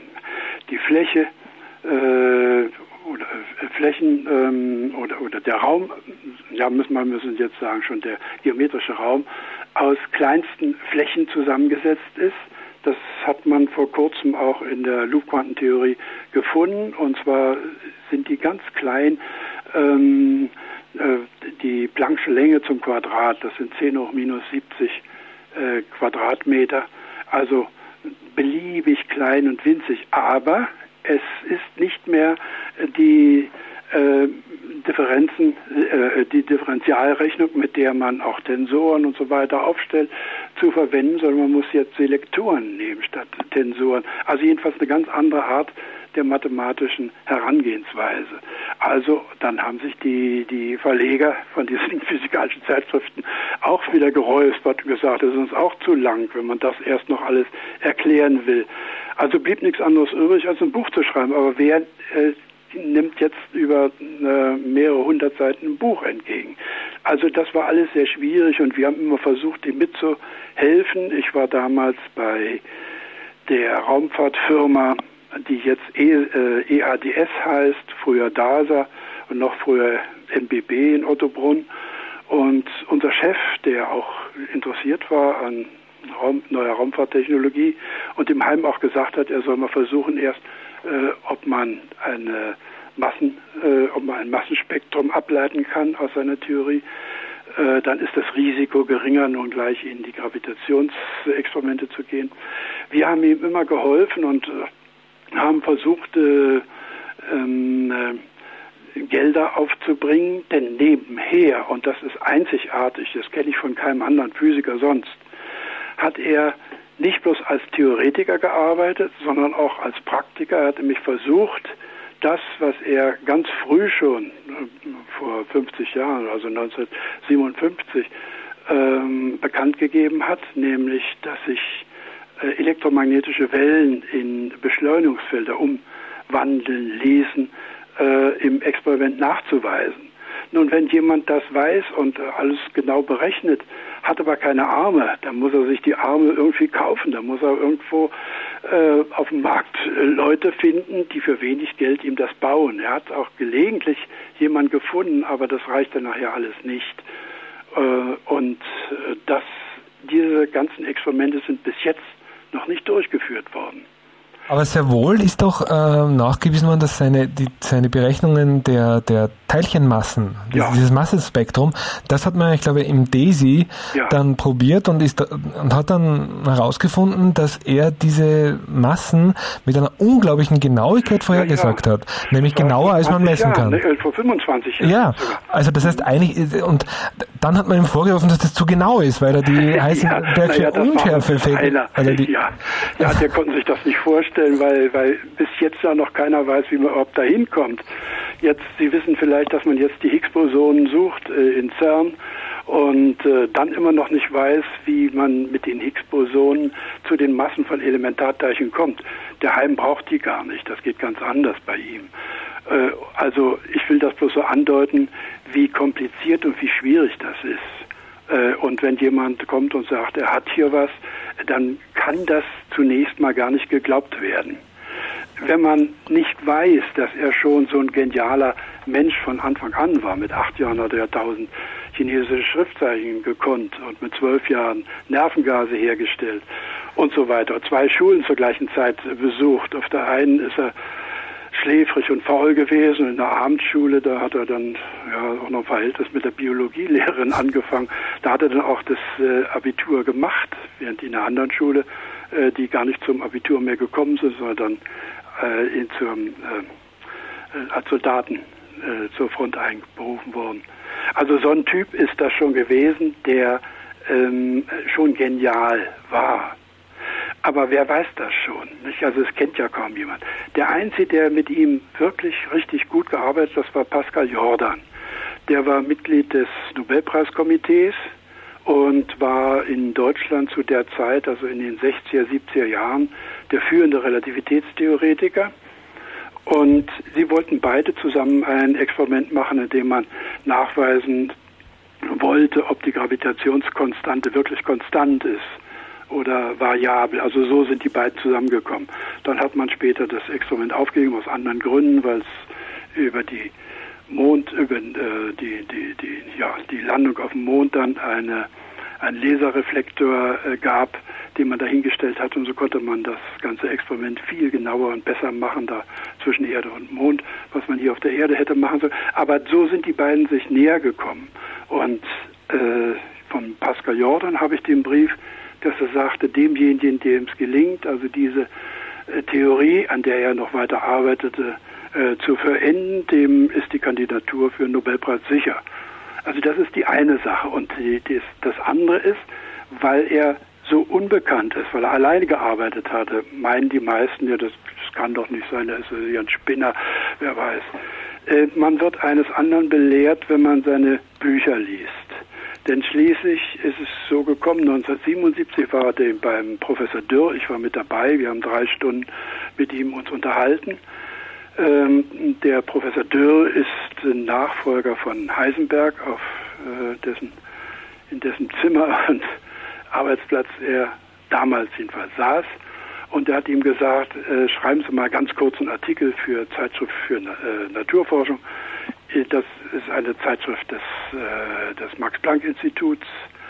die Fläche, äh, oder Flächen ähm, oder, oder der Raum, ja müssen wir müssen jetzt sagen schon der geometrische Raum, aus kleinsten Flächen zusammengesetzt ist. Das hat man vor kurzem auch in der Loopquantentheorie gefunden. Und zwar sind die ganz klein, ähm, äh, die Planck'sche Länge zum Quadrat, das sind zehn hoch minus siebzig äh, Quadratmeter, also beliebig klein und winzig, aber es ist nicht mehr die äh, Differenzen, äh, die Differentialrechnung, mit der man auch Tensoren und so weiter aufstellt, zu verwenden, sondern man muss jetzt Selektoren nehmen statt Tensoren. Also jedenfalls eine ganz andere Art der mathematischen Herangehensweise. Also dann haben sich die, die Verleger von diesen physikalischen Zeitschriften auch wieder geräuspert und gesagt, das ist uns auch zu lang, wenn man das erst noch alles erklären will. Also blieb nichts anderes übrig, als ein Buch zu schreiben. Aber wer äh, nimmt jetzt über äh, mehrere hundert Seiten ein Buch entgegen? Also das war alles sehr schwierig und wir haben immer versucht, ihm mitzuhelfen. Ich war damals bei der Raumfahrtfirma, die jetzt e, äh, E A D S heißt, früher D A S A und noch früher M B B in Ottobrunn. Und unser Chef, der auch interessiert war an Raum, neuer Raumfahrttechnologie und dem Heim auch gesagt hat, er soll mal versuchen erst, äh, ob man eine Massen, äh, ob man ein Massenspektrum ableiten kann aus seiner Theorie, äh, dann ist das Risiko geringer, nun gleich in die Gravitationsexperimente zu gehen. Wir haben ihm immer geholfen und äh, haben versucht, äh, ähm, äh, Gelder aufzubringen, denn nebenher, und das ist einzigartig, das kenne ich von keinem anderen Physiker sonst, hat er nicht bloß als Theoretiker gearbeitet, sondern auch als Praktiker. Er hat nämlich versucht, das, was er ganz früh schon, vor fünfzig Jahren, also neunzehnhundertsiebenundfünfzig, ähm, bekannt gegeben hat, nämlich, dass sich äh, elektromagnetische Wellen in Beschleunigungsfelder umwandeln ließen, äh, im Experiment nachzuweisen. Nun, wenn jemand das weiß und alles genau berechnet, hat aber keine Arme, dann muss er sich die Arme irgendwie kaufen, dann muss er irgendwo äh, auf dem Markt äh, Leute finden, die für wenig Geld ihm das bauen. Er hat auch gelegentlich jemanden gefunden, aber das reicht dann nachher alles nicht. Äh, und äh, das, diese ganzen Experimente sind bis jetzt noch nicht durchgeführt worden. Aber sehr wohl ist doch äh, nachgewiesen worden, dass seine, die, seine Berechnungen der, der Teilchenmassen, ja. dieses Massenspektrum, das hat man, ich glaube, im DESY ja. dann probiert und, ist, und hat dann herausgefunden, dass er diese Massen mit einer unglaublichen Genauigkeit vorhergesagt ja, ja. hat. Nämlich genauer, als man messen kann. Jahren, ne, vor fünfundzwanzig Jahren. Ja, also das heißt eigentlich, und dann hat man ihm vorgeworfen, dass das zu genau ist, weil er die Heisenbergsche ja, Unschärfe fehlt. Also die, ja, ja, der konnte sich das nicht vorstellen, weil, weil bis jetzt ja noch keiner weiß, wie man überhaupt da hinkommt. Jetzt, Sie wissen vielleicht, dass man jetzt die Higgs-Bosonen sucht äh, in CERN und äh, dann immer noch nicht weiß, wie man mit den Higgs-Bosonen zu den Massen von Elementarteilchen kommt. Der Heim braucht die gar nicht, das geht ganz anders bei ihm. Äh, also ich will das bloß so andeuten, wie kompliziert und wie schwierig das ist. Äh, und wenn jemand kommt und sagt, er hat hier was, dann kann das zunächst mal gar nicht geglaubt werden. Wenn man nicht weiß, dass er schon so ein genialer Mensch von Anfang an war, mit acht Jahren hat er tausend chinesische Schriftzeichen gekonnt und mit zwölf Jahren Nervengase hergestellt und so weiter. Zwei Schulen zur gleichen Zeit besucht. Auf der einen ist er schläfrig und faul gewesen. In der Abendschule, da hat er dann ja auch noch ein Verhältnis mit der Biologielehrerin angefangen. Da hat er dann auch das äh, Abitur gemacht, während in einer anderen Schule, äh, die gar nicht zum Abitur mehr gekommen sind, sondern dann äh, in zum, äh, als Soldaten äh, zur Front einberufen worden. Also so ein Typ ist das schon gewesen, der ähm, schon genial war. Aber wer weiß das schon? Nicht? Also es kennt ja kaum jemand. Der Einzige, der mit ihm wirklich richtig gut gearbeitet hat, das war Pascal Jordan. Der war Mitglied des Nobelpreiskomitees und war in Deutschland zu der Zeit, also in den sechziger, siebziger Jahren, der führende Relativitätstheoretiker. Und sie wollten beide zusammen ein Experiment machen, in dem man nachweisen wollte, ob die Gravitationskonstante wirklich konstant ist oder variabel. Also so sind die beiden zusammengekommen. Dann hat man später das Experiment aufgegeben aus anderen Gründen, weil es über die Mond, über äh, die, die, die, ja, die Landung auf dem Mond dann eine, einen Laserreflektor äh, gab, den man dahingestellt hat, und so konnte man das ganze Experiment viel genauer und besser machen, da zwischen Erde und Mond, was man hier auf der Erde hätte machen sollen. Aber so sind die beiden sich näher gekommen. Und äh, von Pascal Jordan habe ich den Brief, dass er sagte, demjenigen, dem es gelingt, also diese äh, Theorie, an der er noch weiter arbeitete, äh, zu vollenden, dem ist die Kandidatur für den Nobelpreis sicher. Also das ist die eine Sache. Und die, die, das andere ist, weil er so unbekannt ist, weil er alleine gearbeitet hatte, meinen die meisten, ja, das, das kann doch nicht sein, er ist ja ein Spinner, wer weiß. Äh, man wird eines anderen belehrt, wenn man seine Bücher liest. Denn schließlich ist es so gekommen, neunzehnhundertsiebenundsiebzig war er beim Professor Dürr, ich war mit dabei, wir haben drei Stunden mit ihm uns unterhalten. Ähm, der Professor Dürr ist Nachfolger von Heisenberg, auf äh, dessen, in dessen Zimmer und Arbeitsplatz er damals jedenfalls saß. Und er hat ihm gesagt, äh, schreiben Sie mal ganz kurz einen Artikel für Zeitschrift für äh, Naturforschung. Das ist eine Zeitschrift des, äh, des Max-Planck-Instituts,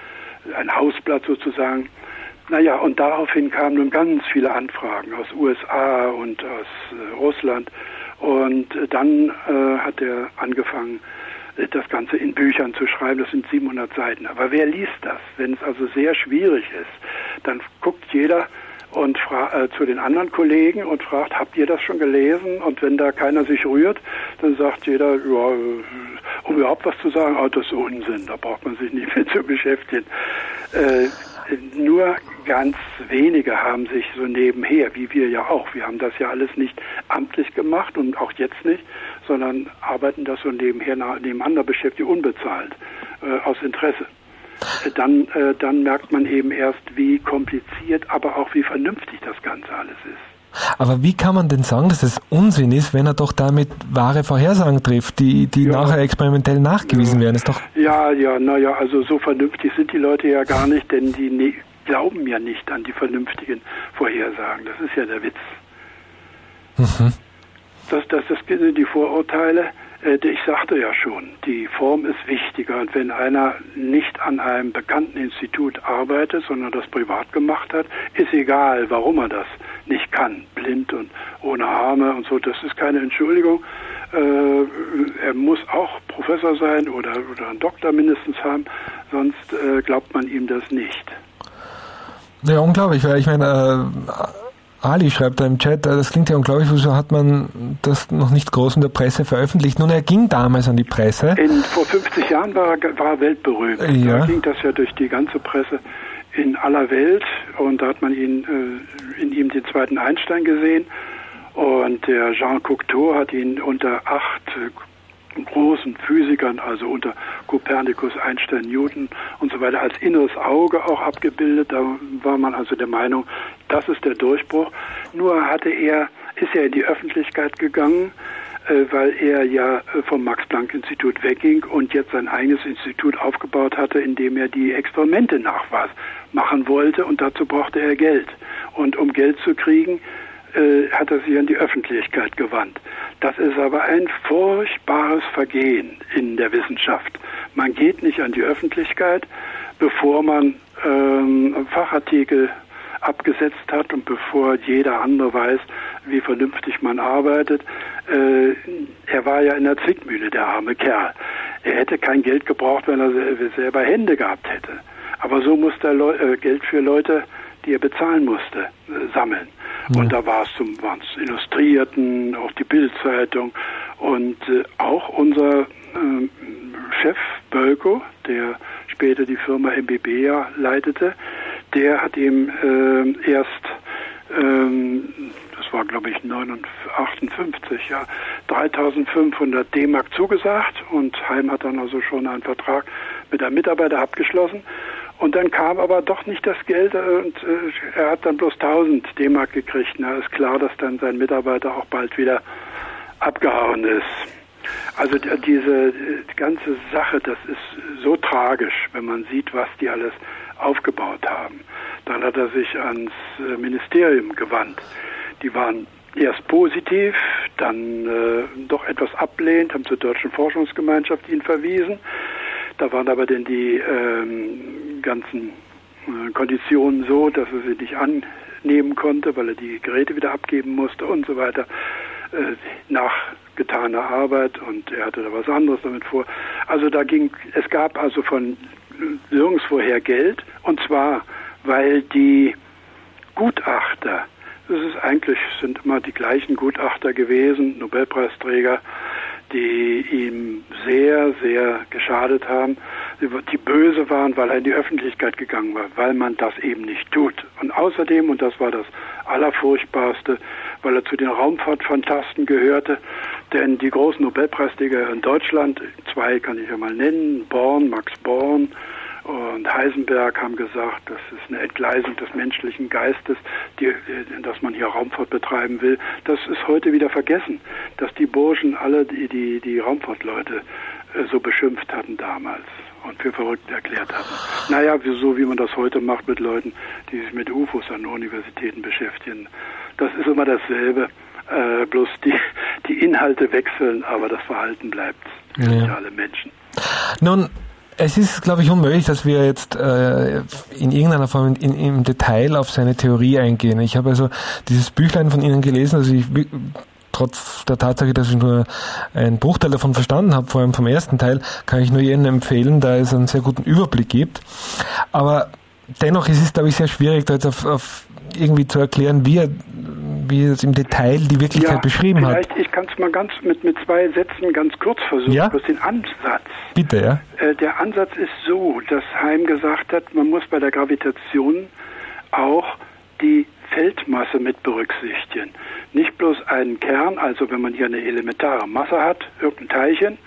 ein Hausblatt sozusagen. Naja, und daraufhin kamen nun ganz viele Anfragen aus U S A und aus äh, Russland. Und äh, dann äh, hat er angefangen, äh, das Ganze in Büchern zu schreiben. Das sind siebenhundert Seiten. Aber wer liest das? Wenn es also sehr schwierig ist, dann guckt jeder und fra- äh, zu den anderen Kollegen und fragt, habt ihr das schon gelesen? Und wenn da keiner sich rührt, dann sagt jeder, ja, um überhaupt was zu sagen, oh, das ist Unsinn, da braucht man sich nicht mehr zu beschäftigen. Äh, Nur ganz wenige haben sich so nebenher, wie wir ja auch. Wir haben das ja alles nicht amtlich gemacht und auch jetzt nicht, sondern arbeiten das so nebenher, nebeneinander beschäftigt, unbezahlt, äh, aus Interesse. Dann, äh, dann merkt man eben erst, wie kompliziert, aber auch wie vernünftig das Ganze alles ist. Aber wie kann man denn sagen, dass es Unsinn ist, wenn er doch damit wahre Vorhersagen trifft, die, die ja. nachher experimentell nachgewiesen ja. werden? Ist doch ja, ja, naja, also so vernünftig sind die Leute ja gar nicht, denn die ne- glauben ja nicht an die vernünftigen Vorhersagen. Das ist ja der Witz. Mhm. Das, das, das sind die Vorurteile. Ich sagte ja schon, die Form ist wichtiger. Und wenn einer nicht an einem bekannten Institut arbeitet, sondern das privat gemacht hat, ist egal, warum er das nicht kann. Blind und ohne Arme und so, das ist keine Entschuldigung. Äh, er muss auch Professor sein oder, oder einen Doktor mindestens haben, sonst äh, glaubt man ihm das nicht. Ja, unglaublich, weil ich meine, äh, Ali schreibt da im Chat, das klingt ja unglaublich, wieso hat man das noch nicht groß in der Presse veröffentlicht? Nun, er ging damals an die Presse. In, vor fünfzig Jahren war er, war er weltberühmt. Ja. Da ging das ja durch die ganze Presse in aller Welt und da hat man ihn, äh, in ihm den zweiten Einstein gesehen und der Jean Cocteau hat ihn unter acht äh, großen Physikern, also unter Kopernikus, Einstein, Newton und so weiter, als inneres Auge auch abgebildet. Da war man also der Meinung, das ist der Durchbruch. Nur hatte er, ist er in die Öffentlichkeit gegangen, äh, weil er ja äh, vom Max-Planck-Institut wegging und jetzt sein eigenes Institut aufgebaut hatte, in dem er die Experimente nachweis machen wollte und dazu brauchte er Geld. Und um Geld zu kriegen, äh, hat er sich an die Öffentlichkeit gewandt. Das ist aber ein furchtbares Vergehen in der Wissenschaft. Man geht nicht an die Öffentlichkeit, bevor man ähm, Fachartikel abgesetzt hat und bevor jeder andere weiß, wie vernünftig man arbeitet. Äh, er war ja in der Zwickmühle, der arme Kerl. Er hätte kein Geld gebraucht, wenn er selber Hände gehabt hätte. Aber so musste er Leu- äh, Geld für Leute, die er bezahlen musste, äh, sammeln. Ja. Und da war es zum, waren es Illustrierten, auch die Bild-Zeitung und äh, auch unser äh, Chef Bölko, der später die Firma M B B ja leitete, der hat ihm äh, erst, ähm, das war glaube ich achtundfünfzig, ja, dreitausendfünfhundert D-Mark zugesagt und Heim hat dann also schon einen Vertrag mit einem Mitarbeiter abgeschlossen. Und dann kam aber doch nicht das Geld und äh, er hat dann bloß tausend D-Mark gekriegt. Na, ist klar, dass dann sein Mitarbeiter auch bald wieder abgehauen ist. Also diese die ganze Sache, das ist so tragisch, wenn man sieht, was die alles aufgebaut haben. Dann hat er sich ans Ministerium gewandt. Die waren erst positiv, dann äh, doch etwas ablehnend, haben zur Deutschen Forschungsgemeinschaft ihn verwiesen. Da waren aber denn die ähm, ganzen äh, Konditionen so, dass er sie nicht annehmen konnte, weil er die Geräte wieder abgeben musste und so weiter, äh, nach getaner Arbeit und er hatte da was anderes damit vor. Also da ging, es gab also von nirgendwoher Geld und zwar, weil die Gutachter, das ist eigentlich, sind immer die gleichen Gutachter gewesen, Nobelpreisträger, die ihm sehr, sehr geschadet haben, die böse waren, weil er in die Öffentlichkeit gegangen war, weil man das eben nicht tut. Und außerdem, und das war das Allerfurchtbarste, weil er zu den Raumfahrtfantasten gehörte, denn die großen Nobelpreisträger in Deutschland, zwei kann ich ja mal nennen, Born, Max Born und Heisenberg haben gesagt, das ist eine Entgleisung des menschlichen Geistes, die, dass man hier Raumfahrt betreiben will. Das ist heute wieder vergessen, dass die Burschen alle die, die, die Raumfahrtleute äh, so beschimpft hatten damals und für verrückt erklärt hatten. Naja, so wie man das heute macht mit Leuten, die sich mit U F Os an Universitäten beschäftigen. Das ist immer dasselbe, äh, bloß die, die Inhalte wechseln, aber das Verhalten bleibt für ja. alle Menschen. Nun, es ist, glaube ich, unmöglich, dass wir jetzt äh, in irgendeiner Form in, im Detail auf seine Theorie eingehen. Ich habe also dieses Büchlein von Ihnen gelesen, also ich, trotz der Tatsache, dass ich nur einen Bruchteil davon verstanden habe, vor allem vom ersten Teil, kann ich nur jedem empfehlen, da es einen sehr guten Überblick gibt. Aber dennoch ist es, glaube ich, sehr schwierig, da jetzt auf, auf irgendwie zu erklären, wie er, wie er es im Detail die Wirklichkeit ja, beschrieben vielleicht, hat. Ich kann es mal ganz mit, mit zwei Sätzen ganz kurz versuchen, ja? bloß den Ansatz. Bitte, ja. Äh, der Ansatz ist so, dass Heim gesagt hat, man muss bei der Gravitation auch die Feldmasse mit berücksichtigen. Nicht bloß einen Kern, also wenn man hier eine elementare Masse hat, irgendein Teilchen,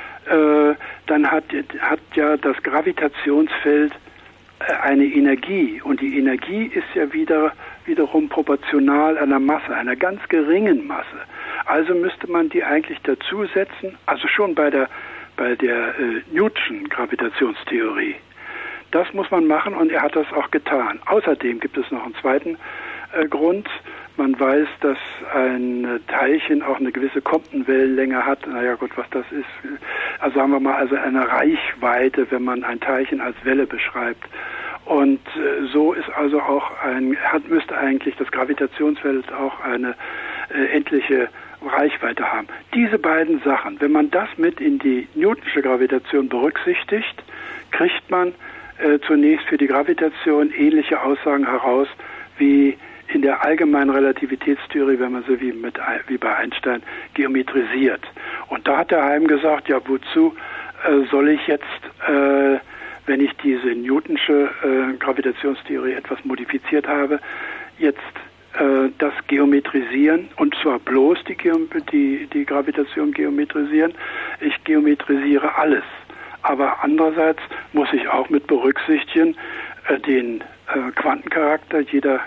äh, dann hat, hat ja das Gravitationsfeld äh, eine Energie. Und die Energie ist ja wieder, wiederum proportional einer Masse, einer ganz geringen Masse. Also müsste man die eigentlich dazusetzen, also schon bei der, bei der äh, Newtonschen Gravitationstheorie. Das muss man machen und er hat das auch getan. Außerdem gibt es noch einen zweiten äh, Grund. Man weiß, dass ein Teilchen auch eine gewisse Compton-Wellenlänge hat. Naja gut, was das ist. Also sagen wir mal, also eine Reichweite, wenn man ein Teilchen als Welle beschreibt. Und äh, so ist also auch ein, hat, müsste eigentlich das Gravitationsfeld auch eine äh, endliche Reichweite haben. Diese beiden Sachen, wenn man das mit in die Newtonsche Gravitation berücksichtigt, kriegt man äh, zunächst für die Gravitation ähnliche Aussagen heraus wie in der allgemeinen Relativitätstheorie, wenn man so wie, mit, wie bei Einstein geometrisiert. Und da hat der Heim gesagt, ja, wozu äh, soll ich jetzt, äh, wenn ich diese Newtonsche äh, Gravitationstheorie etwas modifiziert habe, jetzt äh, das geometrisieren, und zwar bloß die, Geom- die, die Gravitation geometrisieren. Ich geometrisiere alles. Aber andererseits muss ich auch mit berücksichtigen äh, den äh, Quantencharakter jeder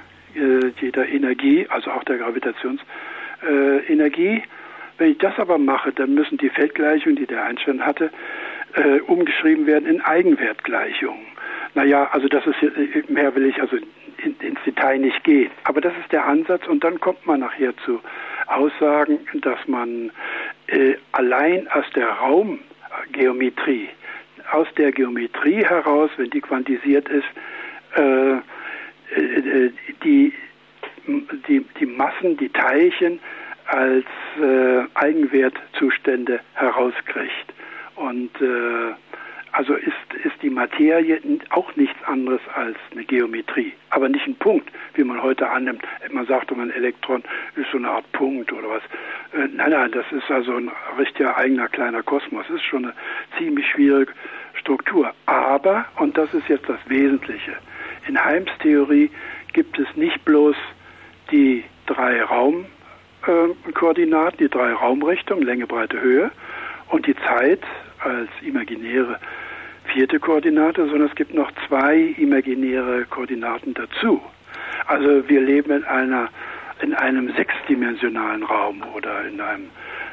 jeder Energie, also auch der Gravitationsenergie. Äh, Wenn ich das aber mache, dann müssen die Feldgleichungen, die der Einstein hatte, äh, umgeschrieben werden in Eigenwertgleichungen. Naja, also das ist, mehr will ich also in, ins Detail nicht gehen. Aber das ist der Ansatz, und dann kommt man nachher zu Aussagen, dass man äh, allein aus der Raumgeometrie, aus der Geometrie heraus, wenn die quantisiert ist, äh, Die, die, die Massen, die Teilchen als äh, Eigenwertzustände herauskriegt. Und äh, also ist, ist die Materie auch nichts anderes als eine Geometrie. Aber nicht ein Punkt, wie man heute annimmt. Man sagt, ein Elektron ist so eine Art Punkt oder was. Äh, nein, nein, das ist also ein richtiger eigener kleiner Kosmos. Das ist schon eine ziemlich schwierige Struktur. Aber, und das ist jetzt das Wesentliche, in Heims Theorie gibt es nicht bloß die drei Raumkoordinaten, äh, die drei Raumrichtungen, Länge, Breite, Höhe, und die Zeit als imaginäre vierte Koordinate, sondern es gibt noch zwei imaginäre Koordinaten dazu. Also wir leben in einer in einem sechsdimensionalen Raum oder in einem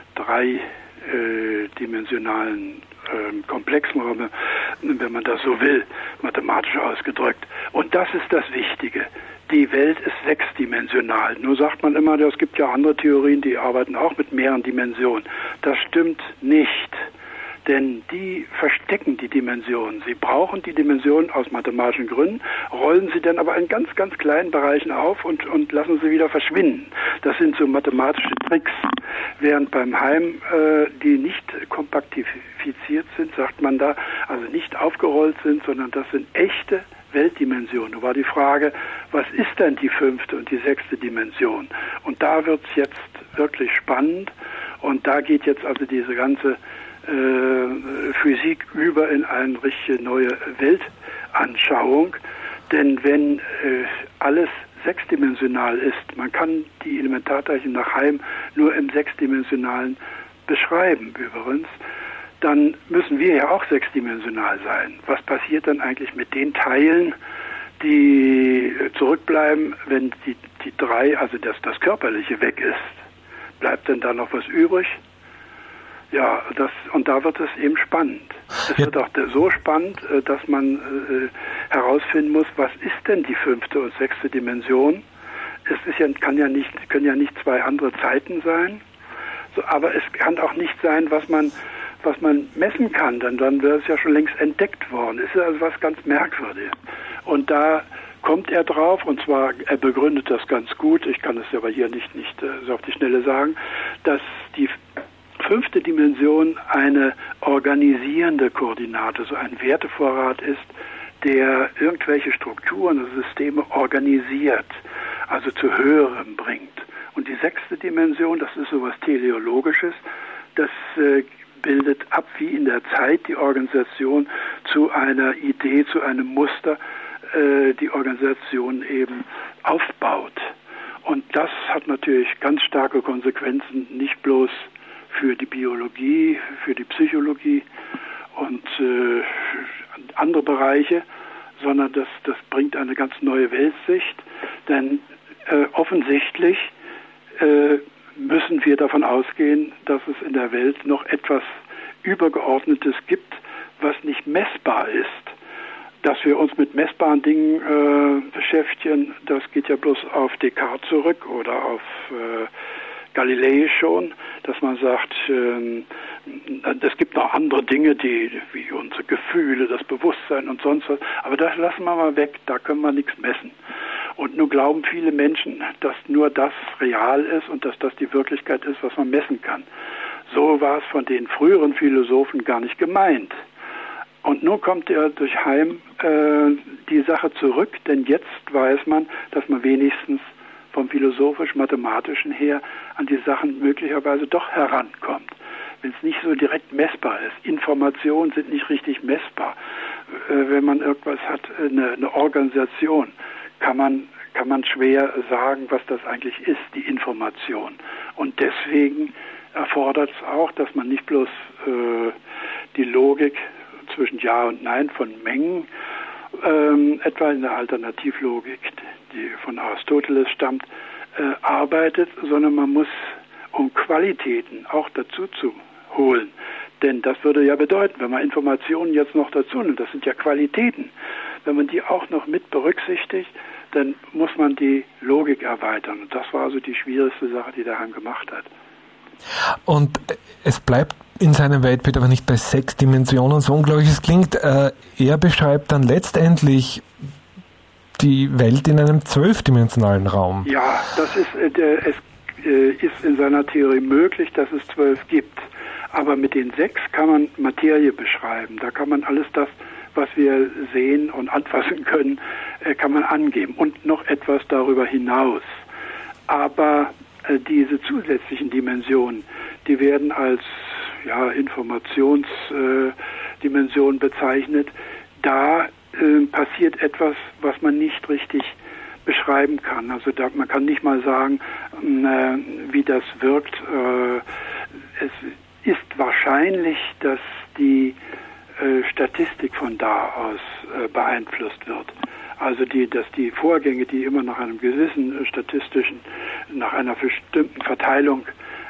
dreidimensionalen äh, komplexen Raum, wenn man das so will, mathematisch ausgedrückt. Und das ist das Wichtige. Die Welt ist sechsdimensional. Nur sagt man immer, es gibt ja andere Theorien, die arbeiten auch mit mehreren Dimensionen. Das stimmt nicht. Denn die verstecken die Dimensionen. Sie brauchen die Dimensionen aus mathematischen Gründen, rollen sie dann aber in ganz, ganz kleinen Bereichen auf und, und lassen sie wieder verschwinden. Das sind so mathematische Tricks. Während beim Heim, äh, die nicht kompaktifiziert sind, sagt man da, also nicht aufgerollt sind, sondern das sind echte Weltdimensionen. Da war die Frage, was ist denn die fünfte und die sechste Dimension? Und da wird es jetzt wirklich spannend, und da geht jetzt also diese ganze Physik über in eine richtige neue Weltanschauung. Denn wenn äh, alles sechsdimensional ist, man kann die Elementarteilchen nach Heim nur im sechsdimensionalen beschreiben übrigens, dann müssen wir ja auch sechsdimensional sein. Was passiert dann eigentlich mit den Teilen, die zurückbleiben, wenn die, die drei, also das, das Körperliche weg ist? Bleibt denn da noch was übrig? Ja, das, und da wird es eben spannend. Es ja. wird auch so spannend, dass man äh, herausfinden muss, was ist denn die fünfte und sechste Dimension? Es ist ja, kann ja nicht, können ja nicht zwei andere Zeiten sein, so, aber es kann auch nicht sein, was man, was man messen kann, denn dann wäre es ja schon längst entdeckt worden. Es ist also was ganz Merkwürdiges. Und da kommt er drauf, und zwar, er begründet das ganz gut, ich kann es aber hier nicht, nicht äh, so auf die Schnelle sagen, dass die fünfte Dimension eine organisierende Koordinate, so ein Wertevorrat ist, der irgendwelche Strukturen und Systeme organisiert. also zu Höherem bringt. Und die sechste Dimension, das ist sowas Teleologisches, das äh, bildet ab, wie in der Zeit die Organisation zu einer Idee, zu einem Muster, äh, die Organisation eben aufbaut. Und das hat natürlich ganz starke Konsequenzen, nicht bloß für die Biologie, für die Psychologie und äh, andere Bereiche, sondern das, das bringt eine ganz neue Weltsicht, denn äh, offensichtlich äh, müssen wir davon ausgehen, dass es in der Welt noch etwas Übergeordnetes gibt, was nicht messbar ist. Dass wir uns mit messbaren Dingen äh, beschäftigen, das geht ja bloß auf Descartes zurück oder auf äh, Galilei schon, dass man sagt, äh, es gibt noch andere Dinge, die wie unsere Gefühle, das Bewusstsein und sonst was, aber das lassen wir mal weg, da können wir nichts messen. Und nun glauben viele Menschen, dass nur das real ist und dass das die Wirklichkeit ist, was man messen kann. So war es von den früheren Philosophen gar nicht gemeint. Und nun kommt er durch Heim äh, die Sache zurück, denn jetzt weiß man, dass man wenigstens vom philosophisch-mathematischen her an die Sachen möglicherweise doch herankommt. Wenn es nicht so direkt messbar ist. Informationen sind nicht richtig messbar. Äh, wenn man irgendwas hat, eine, eine Organisation, kann man, kann man schwer sagen, was das eigentlich ist, die Information. Und deswegen erfordert es auch, dass man nicht bloß äh, die Logik zwischen Ja und Nein von Mengen, ähm, etwa in der Alternativlogik, die von Aristoteles stammt, äh, arbeitet, sondern man muss, um Qualitäten auch dazu zu holen. Denn das würde ja bedeuten, wenn man Informationen jetzt noch dazu nimmt, das sind ja Qualitäten, wenn man die auch noch mit berücksichtigt, dann muss man die Logik erweitern. Und das war also die schwierigste Sache, die der Heim gemacht hat. Und es bleibt in seinem Weltbild aber nicht bei sechs Dimensionen, so unglaublich es klingt. Äh, er beschreibt dann letztendlich die Welt in einem zwölfdimensionalen Raum. Ja, das ist, äh, der, es äh, ist in seiner Theorie möglich, dass es zwölf gibt. Aber mit den sechs kann man Materie beschreiben. Da kann man alles das, was wir sehen und anfassen können, äh, kann man angeben. Und noch etwas darüber hinaus. Aber äh, diese zusätzlichen Dimensionen, die werden als ja, Informationsdimension äh, bezeichnet. Da äh, passiert etwas, was man nicht richtig beschreiben kann. Also da, man kann nicht mal sagen, äh, wie das wirkt. Äh, es ist wahrscheinlich, dass die äh, Statistik von da aus äh, beeinflusst wird. Also die, dass die Vorgänge, die immer nach einem gewissen äh, statistischen, nach einer bestimmten Verteilung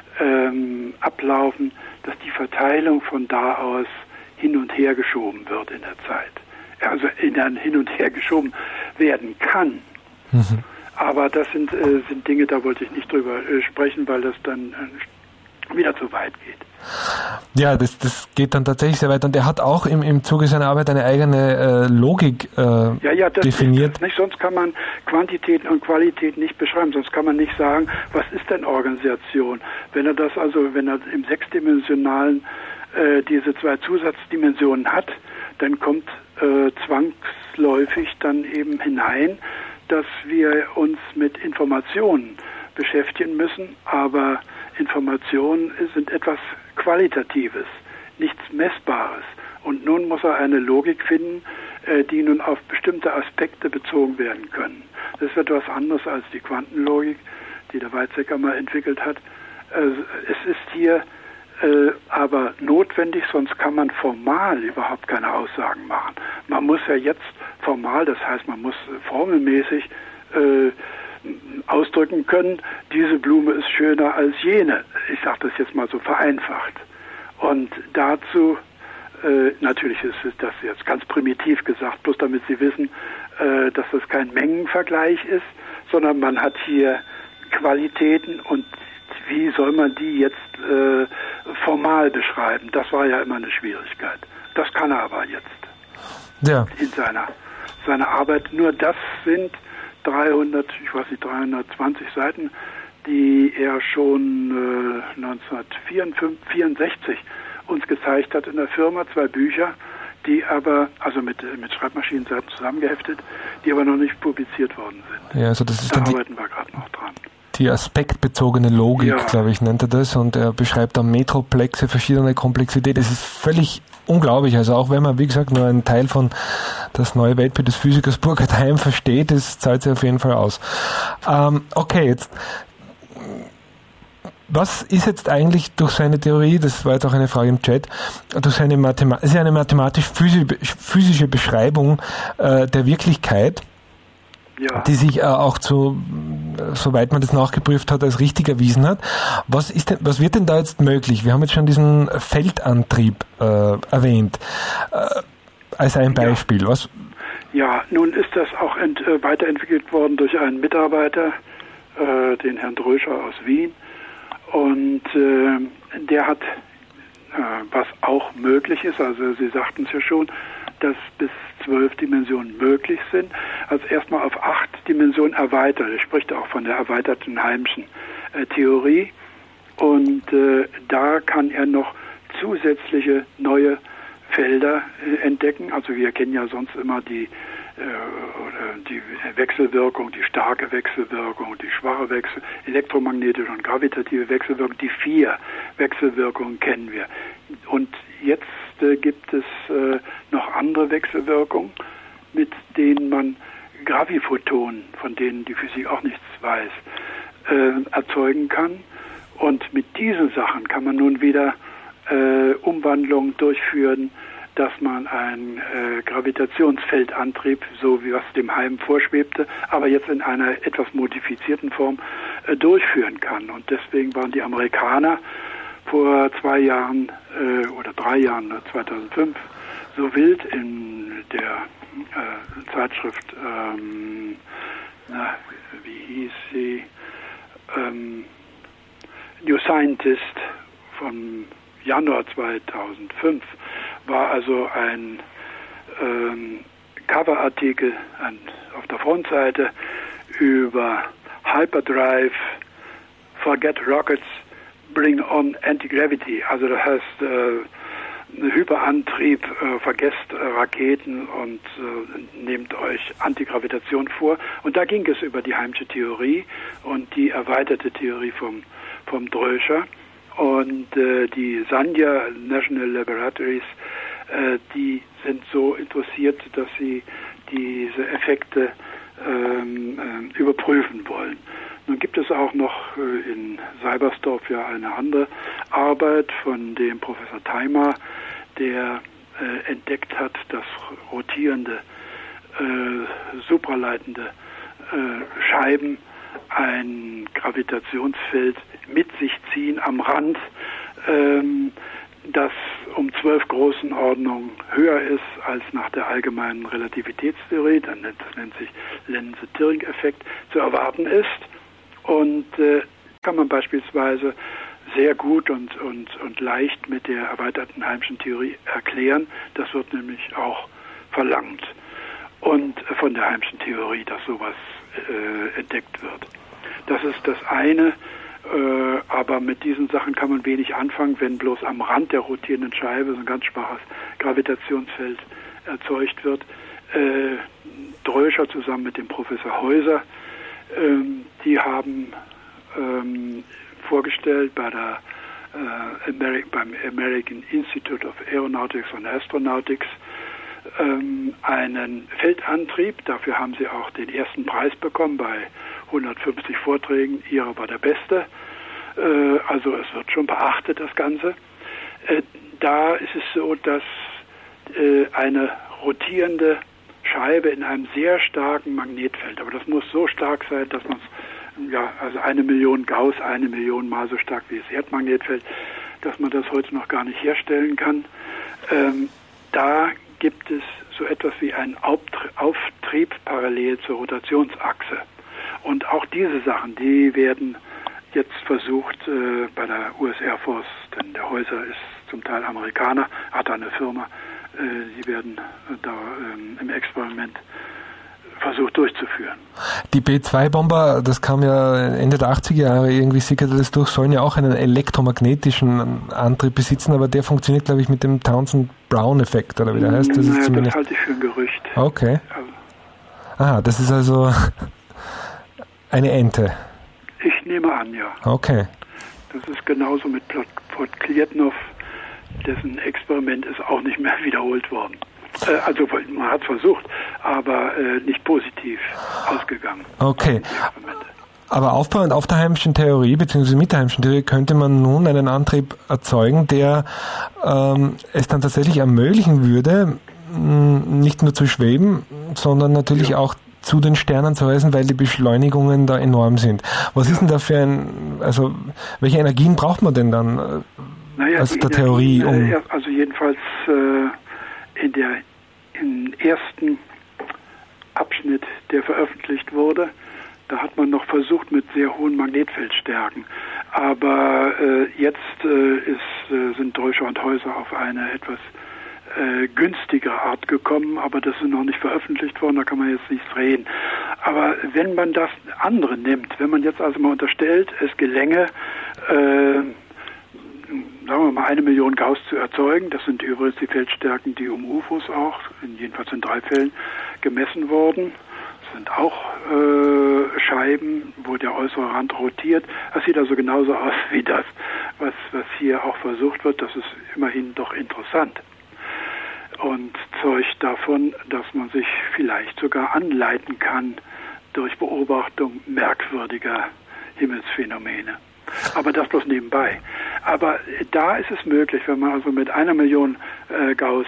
ähm, ablaufen, dass die Verteilung von da aus hin und her geschoben wird in der Zeit. Also in ein hin und her geschoben werden kann. Mhm. Aber das sind, äh, sind Dinge, da wollte ich nicht drüber äh, sprechen, weil das dann äh, wieder zu weit geht. Ja, das, das geht dann tatsächlich sehr weit. Und er hat auch im, im Zuge seiner Arbeit eine eigene äh, Logik äh, ja, ja, das definiert. Ist, nicht? Sonst kann man Quantität und Qualität nicht beschreiben. Sonst kann man nicht sagen, was ist denn Organisation? Wenn er das also, wenn er im sechsdimensionalen äh, diese zwei Zusatzdimensionen hat, dann kommt äh, zwangsläufig dann eben hinein, dass wir uns mit Informationen beschäftigen müssen, aber Informationen sind etwas Qualitatives, nichts Messbares. Und nun muss er eine Logik finden, äh, die nun auf bestimmte Aspekte bezogen werden können. Das ist etwas anderes als die Quantenlogik, die der Weizsäcker mal entwickelt hat. Äh, es ist hier äh, aber notwendig, sonst kann man formal überhaupt keine Aussagen machen. Man muss ja jetzt formal, das heißt, man muss formelmäßig äh, ausdrücken können, diese Blume ist schöner als jene. Ich sage das jetzt mal so vereinfacht. Und dazu, äh, natürlich ist das jetzt ganz primitiv gesagt, bloß damit Sie wissen, äh, dass das kein Mengenvergleich ist, sondern man hat hier Qualitäten und wie soll man die jetzt äh, formal beschreiben? Das war ja immer eine Schwierigkeit. Das kann er aber jetzt ja. in seiner, seiner Arbeit. Nur das sind dreihundert, ich weiß nicht, dreihundertzwanzig Seiten, die er schon äh, neunzehnhundertvierundsechzig uns gezeigt hat in der Firma, zwei Bücher, die aber, also mit, mit Schreibmaschinenseiten zusammengeheftet, die aber noch nicht publiziert worden sind. Ja, also das ist da dann arbeiten die, wir gerade noch dran. Die aspektbezogene Logik, ja. glaube ich, nennt er das, und er beschreibt dann Metroplexe, verschiedene Komplexität. Es ist völlig unglaublich. Also auch wenn man, wie gesagt, nur einen Teil von das neue Weltbild des Physikers Burkhard Heim versteht, das zahlt sich auf jeden Fall aus. Ähm, okay, jetzt was ist jetzt eigentlich durch seine Theorie, das war jetzt auch eine Frage im Chat, durch seine Mathematik, es ist eine mathematisch-physische Beschreibung äh, der Wirklichkeit, ja. die sich äh, auch zu, soweit man das nachgeprüft hat, als richtig erwiesen hat. Was ist denn, was wird denn da jetzt möglich? Wir haben jetzt schon diesen Feldantrieb äh, erwähnt, äh, als ein Beispiel. Ja. Was? Ja, nun ist das auch ent, äh, weiterentwickelt worden durch einen Mitarbeiter, äh, den Herrn Dröscher aus Wien. Und äh, der hat, äh, was auch möglich ist, also Sie sagten es ja schon, dass bis zwölf Dimensionen möglich sind, also erstmal auf acht Dimensionen erweitert. Er spricht auch von der erweiterten Heimschen äh, Theorie. Und äh, da kann er noch zusätzliche neue Felder äh, entdecken. Also wir kennen ja sonst immer die oder die Wechselwirkung, die starke Wechselwirkung, die schwache Wechsel, elektromagnetische und gravitative Wechselwirkung, die vier Wechselwirkungen kennen wir. Und jetzt äh, gibt es äh, noch andere Wechselwirkungen, mit denen man Graviphotonen, von denen die Physik auch nichts weiß, äh, erzeugen kann. Und mit diesen Sachen kann man nun wieder äh, Umwandlungen durchführen, dass man einen äh, Gravitationsfeldantrieb, so wie was dem Heim vorschwebte, aber jetzt in einer etwas modifizierten Form äh, durchführen kann. Und deswegen waren die Amerikaner vor zwei Jahren äh, oder drei Jahren, zweitausendfünf, so wild in der äh, Zeitschrift, ähm, na, wie hieß sie, ähm, New Scientist vom Januar zweitausendfünf, war also ein ähm, Coverartikel an, auf der Frontseite über Hyperdrive, Forget Rockets, Bring on Anti-Gravity. Also das heißt, äh, Hyperantrieb, äh, vergesst äh, Raketen und äh, nehmt euch Antigravitation vor. Und da ging es über die Heimsche Theorie und die erweiterte Theorie vom, vom Dröscher. Und äh, die Sandia National Laboratories, äh, die sind so interessiert, dass sie diese Effekte ähm, äh, überprüfen wollen. Nun gibt es auch noch äh, in Seibersdorf ja eine andere Arbeit von dem Professor Theimer, der äh, entdeckt hat, dass rotierende, äh, supraleitende äh, Scheiben ein Gravitationsfeld mit sich ziehen am Rand, ähm, das um zwölf Größenordnungen höher ist als nach der allgemeinen Relativitätstheorie, das nennt sich Lense-Thirring-Effekt, zu erwarten ist. Und äh, kann man beispielsweise sehr gut und, und, und leicht mit der erweiterten Heimschen Theorie erklären. Das wird nämlich auch verlangt. Und äh, von der Heimschen Theorie, dass sowas äh, entdeckt wird. Das ist das eine, äh, aber mit diesen Sachen kann man wenig anfangen, wenn bloß am Rand der rotierenden Scheibe so ein ganz schwaches Gravitationsfeld erzeugt wird. Äh, Dröscher zusammen mit dem Professor Häuser, ähm, die haben ähm, vorgestellt bei der, äh, Ameri- beim American Institute of Aeronautics and Astronautics ähm, einen Feldantrieb. Dafür haben sie auch den ersten Preis bekommen bei hundertfünfzig Vorträgen. Ihrer war der beste. Äh, also es wird schon beachtet, das Ganze. Äh, da ist es so, dass äh, eine rotierende Scheibe in einem sehr starken Magnetfeld, aber das muss so stark sein, dass man es, ja, also eine Million Gauss, eine Million Mal so stark wie das Erdmagnetfeld, dass man das heute noch gar nicht herstellen kann. Ähm, da gibt es so etwas wie einen Auftrieb parallel zur Rotationsachse. Und auch diese Sachen, die werden jetzt versucht äh, bei der U S Air Force, denn der Häuser ist zum Teil Amerikaner, hat eine Firma, äh, die werden äh, da ähm, im Experiment versucht durchzuführen. Die B zwei Bomber, das kam ja Ende der achtziger Jahre, irgendwie sickerte das durch, sollen ja auch einen elektromagnetischen Antrieb besitzen, aber der funktioniert, glaube ich, mit dem Townsend Brown-Effekt, oder wie der heißt. Das naja, ist zumindest... das halte ich für ein Gerücht. Okay. Also, ah, das ist also eine Ente. Ich nehme an, ja. Okay. Das ist genauso mit Podkletnov, dessen Experiment ist auch nicht mehr wiederholt worden. Äh, also man hat es versucht, aber äh, nicht positiv ausgegangen. Okay. Aber aufbauend auf der Heimschen Theorie, beziehungsweise mit der Heimschen Theorie, könnte man nun einen Antrieb erzeugen, der ähm, es dann tatsächlich ermöglichen würde, mh, nicht nur zu schweben, sondern natürlich ja. auch zu den Sternen zu reisen, weil die Beschleunigungen da enorm sind. Was ja. ist denn da für ein, also welche Energien braucht man denn dann naja, aus der Theorie? Um äh, also jedenfalls äh, in der im ersten Abschnitt, der veröffentlicht wurde, da hat man noch versucht mit sehr hohen Magnetfeldstärken. Aber äh, jetzt äh, ist, äh, sind Dröscher und Heuser auf eine etwas äh, günstigere Art gekommen, aber das ist noch nicht veröffentlicht worden, da kann man jetzt nichts reden. Aber wenn man das andere nimmt, wenn man jetzt also mal unterstellt, es gelänge, äh, sagen wir mal, eine Million Gauss zu erzeugen, das sind übrigens die Feldstärken, die um U F Os auch, in jedenfalls in drei Fällen, gemessen wurden. Sind auch äh, Scheiben, wo der äußere Rand rotiert. Das sieht also genauso aus wie das, was, was hier auch versucht wird. Das ist immerhin doch interessant und zeugt davon, dass man sich vielleicht sogar anleiten kann durch Beobachtung merkwürdiger Himmelsphänomene. Aber das bloß nebenbei. Aber da ist es möglich, wenn man also mit einer Million äh, Gauss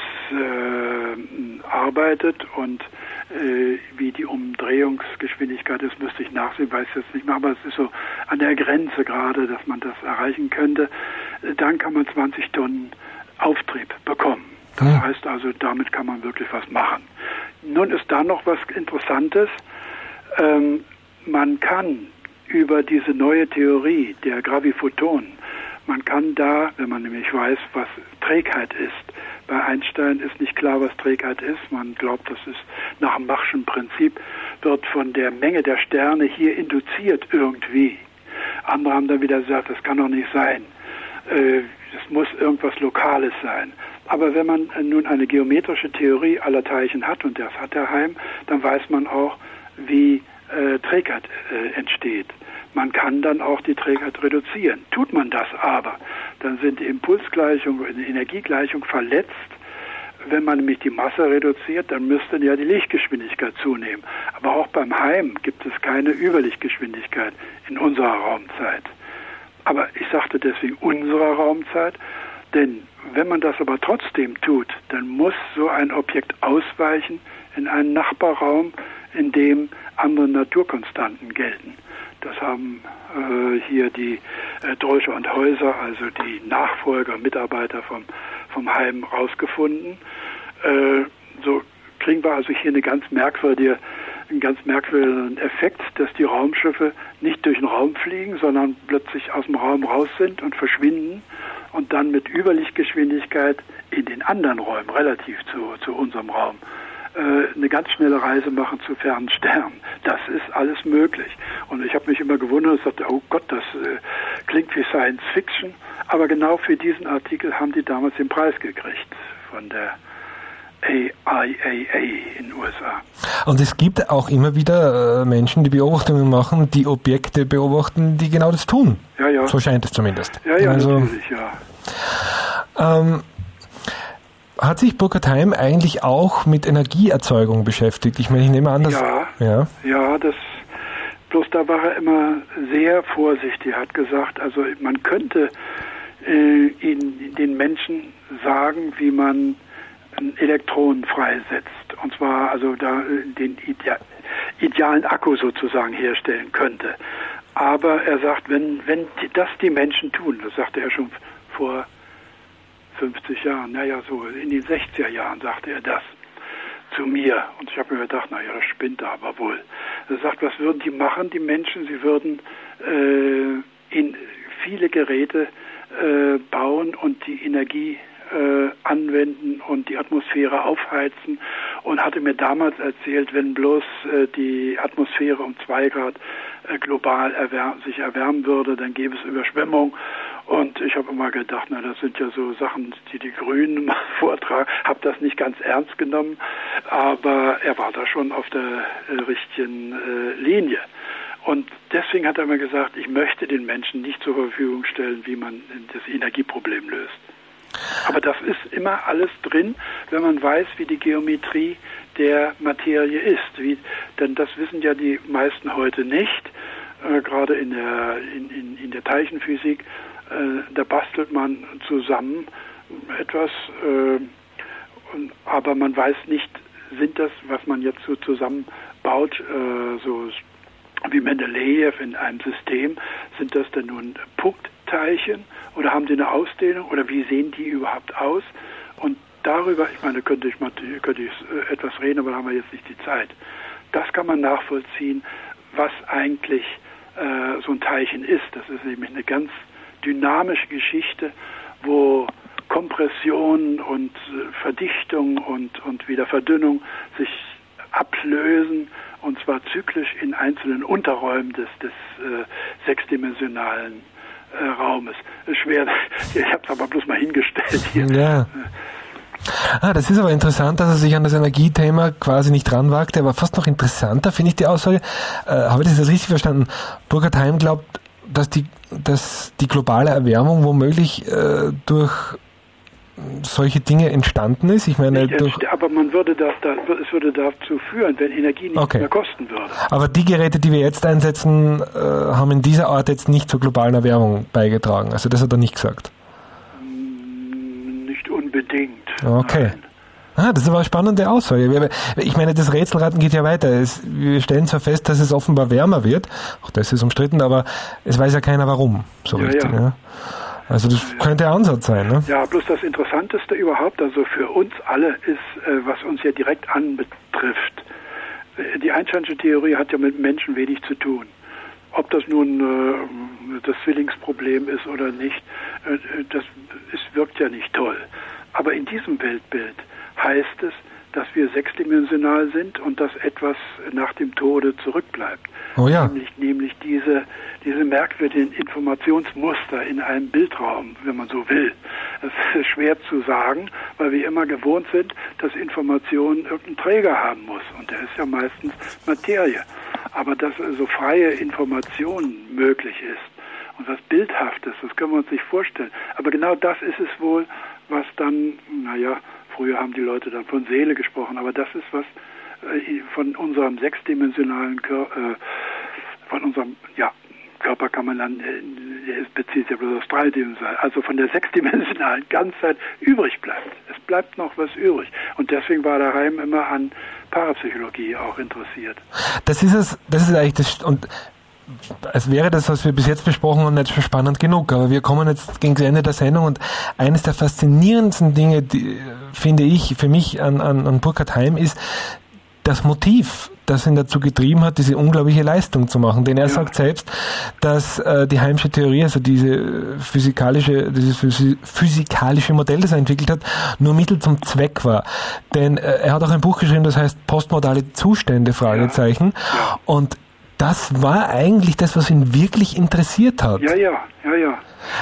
äh, arbeitet und äh, wie die Umdrehungsgeschwindigkeit ist, müsste ich nachsehen, weiß jetzt nicht mehr, aber es ist so an der Grenze gerade, dass man das erreichen könnte. Dann kann man zwanzig Tonnen Auftrieb bekommen. Das ja. heißt also, damit kann man wirklich was machen. Nun ist da noch was Interessantes. Ähm, man kann über diese neue Theorie der Graviphotonen, man kann da, wenn man nämlich weiß, was Trägheit ist, bei Einstein ist nicht klar, was Trägheit ist, man glaubt, das ist nach dem Machschen Prinzip, wird von der Menge der Sterne hier induziert irgendwie. Andere haben dann wieder gesagt, das kann doch nicht sein, es muss irgendwas Lokales sein. Aber wenn man nun eine geometrische Theorie aller Teilchen hat, und das hat der Heim, dann weiß man auch, wie Äh, Trägheit äh, entsteht. Man kann dann auch die Trägheit reduzieren. Tut man das aber, dann sind die Impulsgleichung und die Energiegleichung verletzt. Wenn man nämlich die Masse reduziert, dann müsste ja die Lichtgeschwindigkeit zunehmen. Aber auch beim Heim gibt es keine Überlichtgeschwindigkeit in unserer Raumzeit. Aber ich sagte deswegen unserer Raumzeit, denn wenn man das aber trotzdem tut, dann muss so ein Objekt ausweichen in einen Nachbarraum, in dem andere Naturkonstanten gelten. Das haben äh, hier die äh, Dröscher und Heuser, also die Nachfolger, Mitarbeiter vom, vom Heim, rausgefunden. Äh, so kriegen wir also hier eine ganz merkwürdige, einen ganz merkwürdigen Effekt, dass die Raumschiffe nicht durch den Raum fliegen, sondern plötzlich aus dem Raum raus sind und verschwinden und dann mit Überlichtgeschwindigkeit in den anderen Räumen, relativ zu, zu unserem Raum, eine ganz schnelle Reise machen zu fernen Sternen. Das ist alles möglich. Und ich habe mich immer gewundert und sagte, oh Gott, das äh, klingt wie Science Fiction. Aber genau für diesen Artikel haben die damals den Preis gekriegt von der A I A A in den U S A. Und es gibt auch immer wieder äh, Menschen, die Beobachtungen machen, die Objekte beobachten, die genau das tun. Ja, ja. So scheint es zumindest. Ja, ja, also, natürlich, ja. Ähm, Hat sich Burkhard Heim eigentlich auch mit Energieerzeugung beschäftigt? Ich meine, ich nehme an, dass... Ja, ja, ja, das... Bloß da war er immer sehr vorsichtig. Er hat gesagt, also man könnte äh, in, den Menschen sagen, wie man Elektronen freisetzt. Und zwar also da den Ide- idealen Akku sozusagen herstellen könnte. Aber er sagt, wenn, wenn die, das die Menschen tun, das sagte er schon vor fünfzig Jahren, naja, so in den sechziger Jahren sagte er das zu mir. Und ich habe mir gedacht, naja, das spinnt er aber wohl. Er sagt, was würden die machen, die Menschen? Sie würden äh, in viele Geräte äh, bauen und die Energie äh, anwenden und die Atmosphäre aufheizen und hatte mir damals erzählt, wenn bloß äh, die Atmosphäre um zwei Grad äh, global erwärm- sich erwärmen würde, dann gäbe es Überschwemmung Und ich habe immer gedacht, na, das sind ja so Sachen, die die Grünen mal vortragen. Habe das nicht ganz ernst genommen, aber er war da schon auf der äh, richtigen äh, Linie. Und deswegen hat er mir gesagt, ich möchte den Menschen nicht zur Verfügung stellen, wie man das Energieproblem löst. Aber das ist immer alles drin, wenn man weiß, wie die Geometrie der Materie ist. Wie, denn das wissen ja die meisten heute nicht, äh, gerade in der, in, in, in der Teilchenphysik. Äh, da bastelt man zusammen etwas, äh, und, aber man weiß nicht, sind das, was man jetzt so zusammenbaut, äh, so wie Mendeleev in einem System, sind das denn nun Punktteilchen oder haben die eine Ausdehnung oder wie sehen die überhaupt aus? Und darüber, ich meine, könnte ich mal könnte ich etwas reden, aber da haben wir jetzt nicht die Zeit. Das kann man nachvollziehen, was eigentlich äh, so ein Teilchen ist. Das ist nämlich eine ganz dynamische Geschichte, wo Kompression und äh, Verdichtung und, und wieder Verdünnung sich ablösen, und zwar zyklisch in einzelnen Unterräumen des, des äh, sechsdimensionalen äh, Raumes. Schwer, ich habe es aber bloß mal hingestellt hier. Ja. Ah, das ist aber interessant, dass er sich an das Energiethema quasi nicht ranwagte, aber fast noch interessanter finde ich die Aussage, äh, habe ich das jetzt richtig verstanden? Burkhard Heim glaubt, dass die, dass die globale Erwärmung womöglich äh, durch solche Dinge entstanden ist? Ich meine, nicht durch aber man würde das, da, es würde dazu führen, wenn Energie nicht okay. mehr kosten würde. Aber die Geräte, die wir jetzt einsetzen, äh, haben in dieser Art jetzt nicht zur globalen Erwärmung beigetragen. Also das hat er nicht gesagt. Nicht unbedingt. Okay. Nein. Ah, das ist aber eine spannende Aussage. Ich meine, das Rätselraten geht ja weiter. Es, wir stellen zwar fest, dass es offenbar wärmer wird. Auch das ist umstritten, aber es weiß ja keiner warum. So ja, richtig. Ja. Ja. Also das könnte ein Ansatz sein, ne? Ja, bloß das Interessanteste überhaupt, also für uns alle, ist, äh, was uns ja direkt anbetrifft. Die Einsteinsche Theorie hat ja mit Menschen wenig zu tun. Ob das nun äh, das Zwillingsproblem ist oder nicht, äh, das es wirkt ja nicht toll. Aber in diesem Weltbild heißt es, dass wir sechsdimensional sind und dass etwas nach dem Tode zurückbleibt. Oh ja. Nämlich, nämlich diese, diese merkwürdigen Informationsmuster in einem Bildraum, wenn man so will. Es ist schwer zu sagen, weil wir immer gewohnt sind, dass Information irgendeinen Träger haben muss. Und der ist ja meistens Materie. Aber dass also freie Information möglich ist und was Bildhaftes, das können wir uns nicht vorstellen. Aber genau das ist es wohl, was dann, naja, früher haben die Leute dann von Seele gesprochen, aber das ist was äh, von unserem sechsdimensionalen Körper, äh, von unserem, ja, Körper kann man dann, äh, es bezieht sich ja bloß auf dreidimensional, also von der sechsdimensionalen Ganzheit übrig bleibt. Es bleibt noch was übrig. Und deswegen war der Heim immer an Parapsychologie auch interessiert. Das ist es, das ist eigentlich das, und es wäre das, was wir bis jetzt besprochen haben, nicht schon spannend genug, aber wir kommen jetzt gegen das Ende der Sendung und eines der faszinierendsten Dinge, die, finde ich, für mich an, an, an Burkhard Heim ist das Motiv, das ihn dazu getrieben hat, diese unglaubliche Leistung zu machen. Denn er ja. sagt selbst, dass äh, die Heimsche Theorie, also diese physikalische, dieses physikalische Modell, das er entwickelt hat, nur Mittel zum Zweck war. Denn äh, er hat auch ein Buch geschrieben, das heißt Postmodale Zustände, Fragezeichen. Ja. Ja. Und das war eigentlich das, was ihn wirklich interessiert hat. Ja, ja, ja, ja.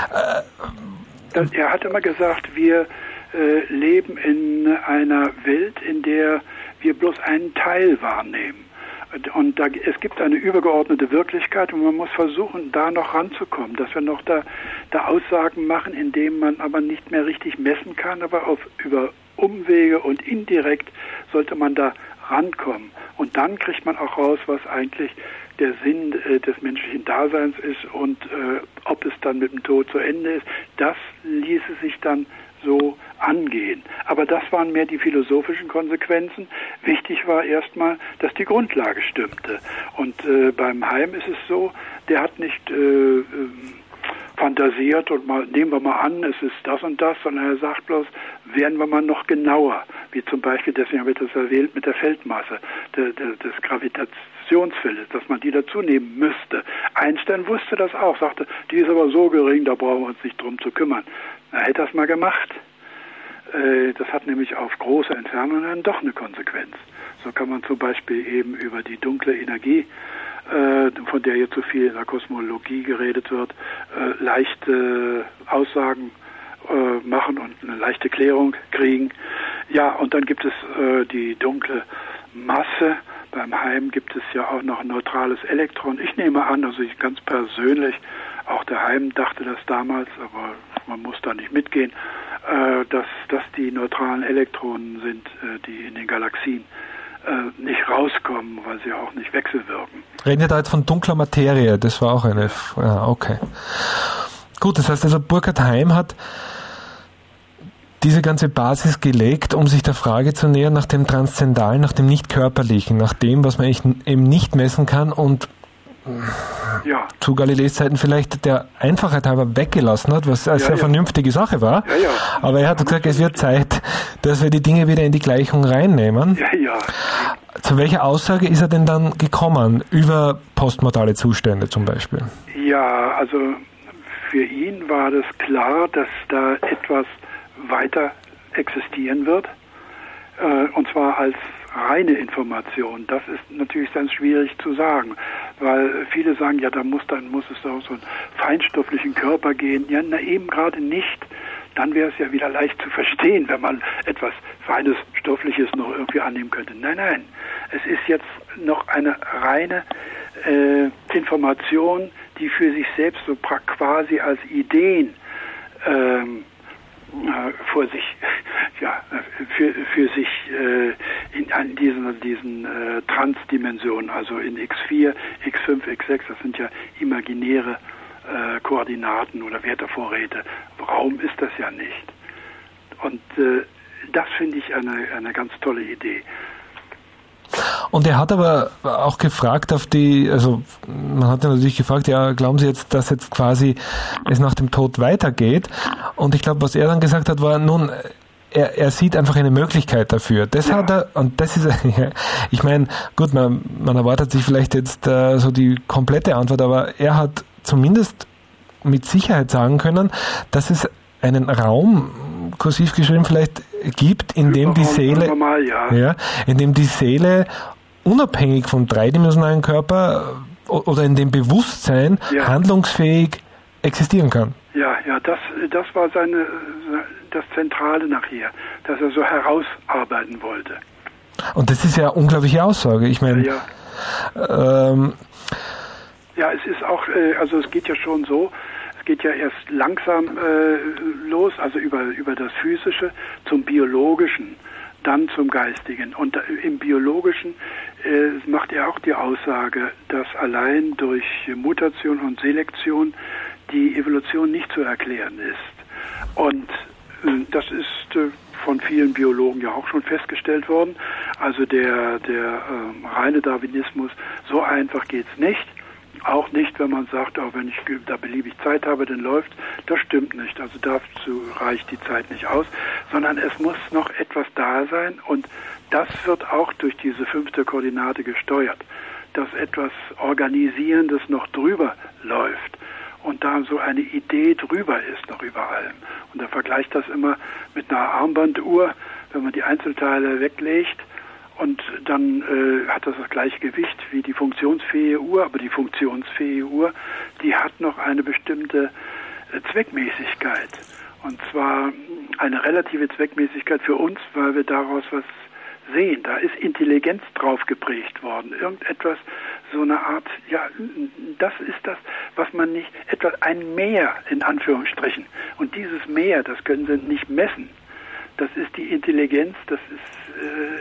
Äh, er hat immer gesagt, wir äh, leben in einer Welt, in der wir bloß einen Teil wahrnehmen. Und da, es gibt eine übergeordnete Wirklichkeit und man muss versuchen, da noch ranzukommen, dass wir noch da, da Aussagen machen, indem man aber nicht mehr richtig messen kann, aber auf, über Umwege und indirekt sollte man da rankommen. Und dann kriegt man auch raus, was eigentlich der Sinn äh, des menschlichen Daseins ist und äh, ob es dann mit dem Tod zu Ende ist. Das ließe sich dann so angehen. Aber das waren mehr die philosophischen Konsequenzen. Wichtig war erstmal, dass die Grundlage stimmte. Und äh, beim Heim ist es so, der hat nicht äh, äh, fantasiert und mal nehmen wir mal an, es ist das und das, sondern er sagt bloß, werden wir mal noch genauer. Wie zum Beispiel, deswegen habe ich das erwähnt, mit der Feldmasse de, de, des Gravitationsfeldes, dass man die dazu nehmen müsste. Einstein wusste das auch, sagte, die ist aber so gering, da brauchen wir uns nicht drum zu kümmern. Er hätte das mal gemacht. Das hat nämlich auf große Entfernungen dann doch eine Konsequenz. So kann man zum Beispiel eben über die dunkle Energie äh, von der jetzt so viel in der Kosmologie geredet wird, äh, leichte Aussagen äh, machen und eine leichte Klärung kriegen. Ja, und dann gibt es äh, die dunkle Masse. Beim Heim gibt es ja auch noch ein neutrales Elektron. Ich nehme an, also ich ganz persönlich, auch der Heim dachte das damals, aber man muss da nicht mitgehen, äh, dass das die neutralen Elektronen sind, äh, die in den Galaxien äh, nicht rauskommen, weil sie auch nicht wechselwirken. Reden wir da jetzt von dunkler Materie, das war auch eine... Ja, okay. Gut, das heißt also, Burkhard Heim hat diese ganze Basis gelegt, um sich der Frage zu nähern nach dem Transzendalen, nach dem Nicht-Körperlichen, nach dem, was man eben nicht messen kann und ja. zu Galileis Zeiten vielleicht der Einfachheit halber weggelassen hat, was eine ja, sehr ja. vernünftige Sache war. Ja, ja. Aber er hat gesagt, es wird Zeit, dass wir die Dinge wieder in die Gleichung reinnehmen. Ja, ja. Zu welcher Aussage ist er denn dann gekommen über postmortale Zustände zum Beispiel? Ja, also für ihn war das klar, dass da etwas weiter existieren wird, äh, und zwar als reine Information. Das ist natürlich ganz schwierig zu sagen, weil viele sagen, ja, da muss dann muss es doch so einen feinstofflichen Körper gehen. Ja, na eben gerade nicht. Dann wäre es ja wieder leicht zu verstehen, wenn man etwas feines, stoffliches noch irgendwie annehmen könnte. Nein, nein. Es ist jetzt noch eine reine äh, Information, die für sich selbst so quasi als Ideen ähm, vor sich, ja, für, für sich äh, in, in diesen, diesen äh, Transdimensionen, also in X vier, X fünf, X sechs, das sind ja imaginäre äh, Koordinaten oder Wertevorräte. Raum ist das ja nicht. Und äh, das finde ich eine, eine ganz tolle Idee. Und er hat aber auch gefragt auf die, also man hat ja natürlich gefragt, ja, glauben Sie jetzt, dass jetzt quasi es nach dem Tod weitergeht? Und ich glaube, was er dann gesagt hat, war, nun, er, er sieht einfach eine Möglichkeit dafür. Das ja. hat er, und das ist, ich meine, gut, man, man erwartet sich vielleicht jetzt äh, so die komplette Antwort, aber er hat zumindest mit Sicherheit sagen können, dass es einen Raum, kursiv geschrieben vielleicht, gibt, in dem die Seele, normal, ja. Ja, in dem die Seele unabhängig vom dreidimensionalen Körper oder in dem Bewusstsein ja. handlungsfähig existieren kann. Ja, ja, das, das war seine, das Zentrale nachher, dass er so herausarbeiten wollte. Und das ist ja eine unglaubliche Aussage. Ich meine, ja, ja. Ähm, ja, es ist auch, also es geht ja schon so, geht ja erst langsam äh, los, also über, über das Physische zum Biologischen, dann zum Geistigen. Und da, im Biologischen äh, macht er auch die Aussage, dass allein durch Mutation und Selektion die Evolution nicht zu erklären ist. Und äh, das ist äh, von vielen Biologen ja auch schon festgestellt worden. Also der, der äh, reine Darwinismus, so einfach geht's nicht. Auch nicht, wenn man sagt, oh, wenn ich da beliebig Zeit habe, dann läuft. Das stimmt nicht. Also dazu reicht die Zeit nicht aus, sondern es muss noch etwas da sein und das wird auch durch diese fünfte Koordinate gesteuert, dass etwas Organisierendes noch drüber läuft und da so eine Idee drüber ist, noch über allem. Und er vergleicht das immer mit einer Armbanduhr, wenn man die Einzelteile weglegt, und dann äh, hat das das gleiche Gewicht wie die funktionsfähige Uhr, aber die funktionsfähige Uhr, die hat noch eine bestimmte äh, Zweckmäßigkeit. Und zwar eine relative Zweckmäßigkeit für uns, weil wir daraus was sehen. Da ist Intelligenz drauf geprägt worden. Irgendetwas, so eine Art, ja, das ist das, was man nicht, etwas, ein Mehr in Anführungsstrichen. Und dieses Mehr, das können Sie nicht messen. Das ist die Intelligenz, das ist,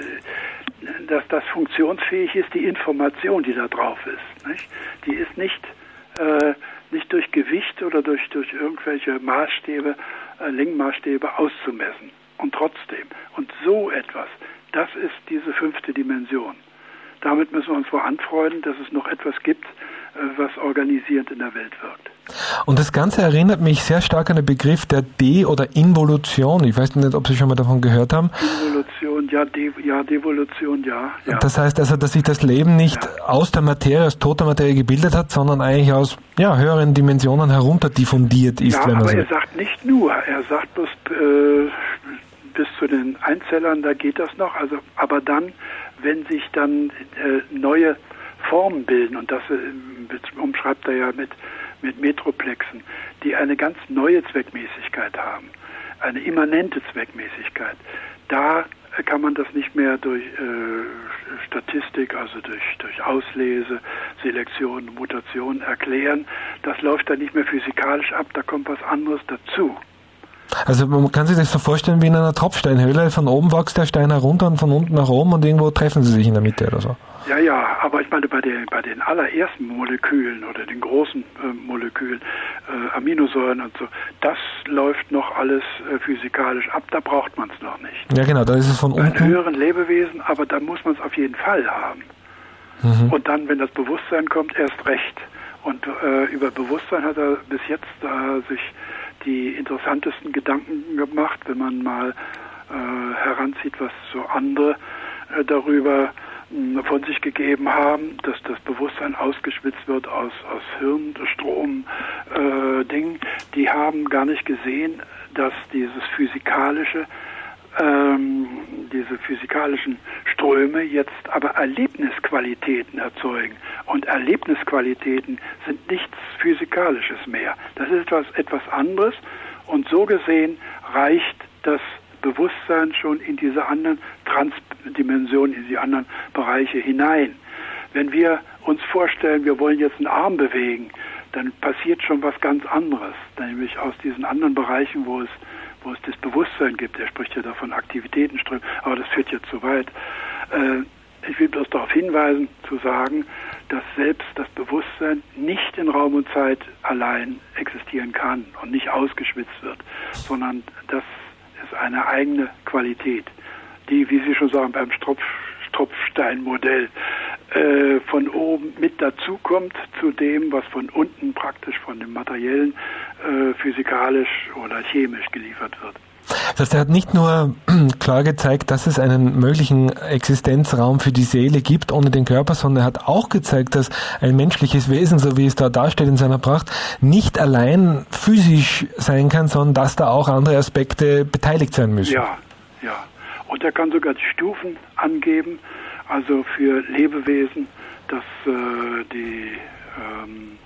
äh, dass das funktionsfähig ist, die Information, die da drauf ist. Nicht? Die ist nicht, äh, nicht durch Gewicht oder durch, durch irgendwelche Maßstäbe, äh, Längenmaßstäbe auszumessen. Und trotzdem. Und so etwas, das ist diese fünfte Dimension. Damit müssen wir uns vor anfreunden, dass es noch etwas gibt, was organisierend in der Welt wirkt. Und das Ganze erinnert mich sehr stark an den Begriff der De- oder Involution. Ich weiß nicht, ob Sie schon mal davon gehört haben. Involution, ja, De- ja Devolution, ja, ja. Das heißt also, dass sich das Leben nicht ja. aus der Materie, aus toter Materie gebildet hat, sondern eigentlich aus ja, höheren Dimensionen herunter diffundiert ist. Ja, wenn man aber so er sagt nicht nur, er sagt bloß äh, bis zu den Einzellern, da geht das noch. Also, aber dann, wenn sich dann äh, neue Formen bilden, und das äh, umschreibt er ja mit, mit Metroplexen, die eine ganz neue Zweckmäßigkeit haben, eine immanente Zweckmäßigkeit. Da kann man das nicht mehr durch äh, Statistik, also durch, durch Auslese, Selektion, Mutation erklären. Das läuft dann nicht mehr physikalisch ab, da kommt was anderes dazu. Also man kann sich das so vorstellen wie in einer Tropfsteinhöhle. Von oben wächst der Stein herunter und von unten nach oben und irgendwo treffen sie sich in der Mitte oder so. Ja, ja, aber ich meine, bei den, bei den allerersten Molekülen oder den großen äh, Molekülen, äh, Aminosäuren und so, das läuft noch alles äh, physikalisch ab, da braucht man es noch nicht. Ja genau, da ist es von bei unten. Bei höheren Lebewesen, aber da muss man es auf jeden Fall haben. Mhm. Und dann, wenn das Bewusstsein kommt, erst recht. Und äh, über Bewusstsein hat er bis jetzt äh, sich die interessantesten Gedanken gemacht, wenn man mal äh, heranzieht, was so andere äh, darüber mh, von sich gegeben haben, dass das Bewusstsein ausgeschwitzt wird aus, aus Hirnstrom, äh, Dingen. Die haben gar nicht gesehen, dass dieses physikalische, ähm, diese physikalischen Ströme jetzt aber Erlebnisqualitäten erzeugen. Und Erlebnisqualitäten sind nichts Physikalisches mehr. Das ist etwas, etwas anderes. Und so gesehen reicht das Bewusstsein schon in diese anderen Transdimensionen, in die anderen Bereiche hinein. Wenn wir uns vorstellen, wir wollen jetzt einen Arm bewegen, dann passiert schon was ganz anderes. Nämlich aus diesen anderen Bereichen, wo es wo es das Bewusstsein gibt. Er spricht ja davon Aktivitätenströmen, aber das führt jetzt zu weit. Äh, ich will bloß darauf hinweisen, zu sagen, dass selbst das Bewusstsein nicht in Raum und Zeit allein existieren kann und nicht ausgeschwitzt wird, sondern das ist eine eigene Qualität, die, wie Sie schon sagen, beim Stropf, Tropfsteinmodell äh, von oben mit dazukommt zu dem, was von unten praktisch von dem Materiellen äh, physikalisch oder chemisch geliefert wird. Das heißt, er hat nicht nur klar gezeigt, dass es einen möglichen Existenzraum für die Seele gibt ohne den Körper, sondern er hat auch gezeigt, dass ein menschliches Wesen, so wie es da dasteht in seiner Pracht, nicht allein physisch sein kann, sondern dass da auch andere Aspekte beteiligt sein müssen. Ja, ja. Und er kann sogar die Stufen angeben, also für Lebewesen, dass äh, die ähm,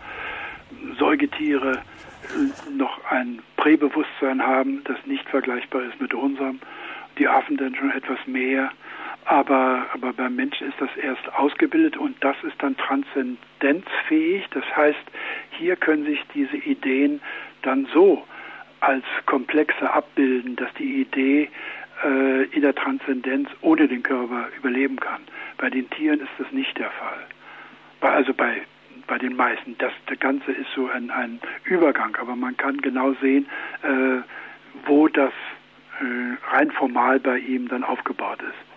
Säugetiere noch ein Präbewusstsein haben, das nicht vergleichbar ist mit unserem. Die Affen dann schon etwas mehr. Aber, aber beim Menschen ist das erst ausgebildet und das ist dann transzendenzfähig. Das heißt, hier können sich diese Ideen dann so als Komplexe abbilden, dass die Idee äh, in der Transzendenz ohne den Körper überleben kann. Bei den Tieren ist das nicht der Fall. Bei, also bei bei den meisten. Das, das Ganze ist so ein, ein Übergang, aber man kann genau sehen, äh, wo das äh, rein formal bei ihm dann aufgebaut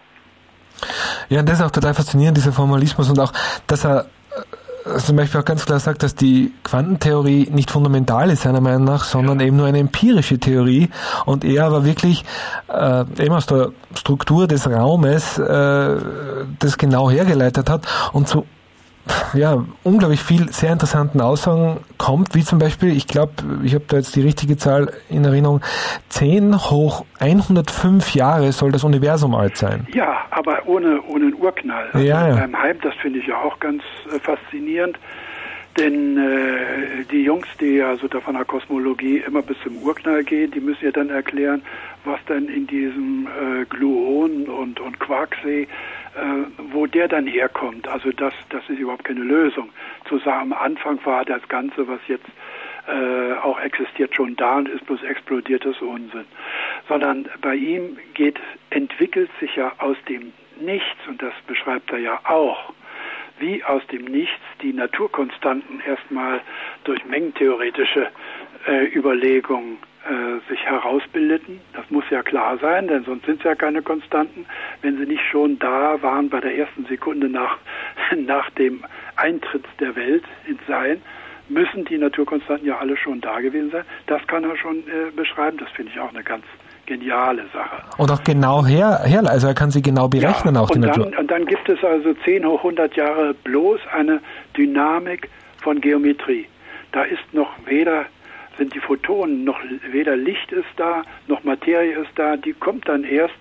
ist. Ja, und das ist auch total faszinierend, dieser Formalismus und auch, dass er äh, zum Beispiel auch ganz klar sagt, dass die Quantentheorie nicht fundamental ist, seiner Meinung nach, sondern ja. eben nur eine empirische Theorie und er aber wirklich äh, eben aus der Struktur des Raumes äh, das genau hergeleitet hat und so ja, unglaublich viel sehr interessanten Aussagen kommt, wie zum Beispiel, ich glaube, ich habe da jetzt die richtige Zahl in Erinnerung, zehn hoch hundertfünf Jahre soll das Universum alt sein. Ja, aber ohne, ohne einen Urknall. Also ja, ja. Beim Heim, das finde ich ja auch ganz äh, faszinierend, denn äh, die Jungs, die ja so von der Kosmologie immer bis zum Urknall gehen, die müssen ja dann erklären, was dann in diesem äh, Gluon und, und Quarksee Äh, wo der dann herkommt. Also das, das ist überhaupt keine Lösung. Zu sagen, am Anfang war das Ganze, was jetzt äh, auch existiert, schon da und ist bloß explodiert, das Unsinn. Sondern bei ihm geht, entwickelt sich ja aus dem Nichts, und das beschreibt er ja auch, wie aus dem Nichts die Naturkonstanten erstmal durch mengentheoretische äh, Überlegungen äh, sich herausbildeten. Das muss ja klar sein, denn sonst sind es ja keine Konstanten. Wenn sie nicht schon da waren bei der ersten Sekunde nach, nach dem Eintritt der Welt ins Sein, müssen die Naturkonstanten ja alle schon da gewesen sein. Das kann er schon äh, beschreiben. Das finde ich auch eine ganz geniale Sache. Und auch genau her, her also er kann sie genau berechnen, ja, auch die und Natur. Dann, und dann gibt es also zehn hoch hundert Jahre bloß eine Dynamik von Geometrie. Da ist noch weder, sind die Photonen, noch weder Licht ist da, noch Materie ist da, die kommt dann erst,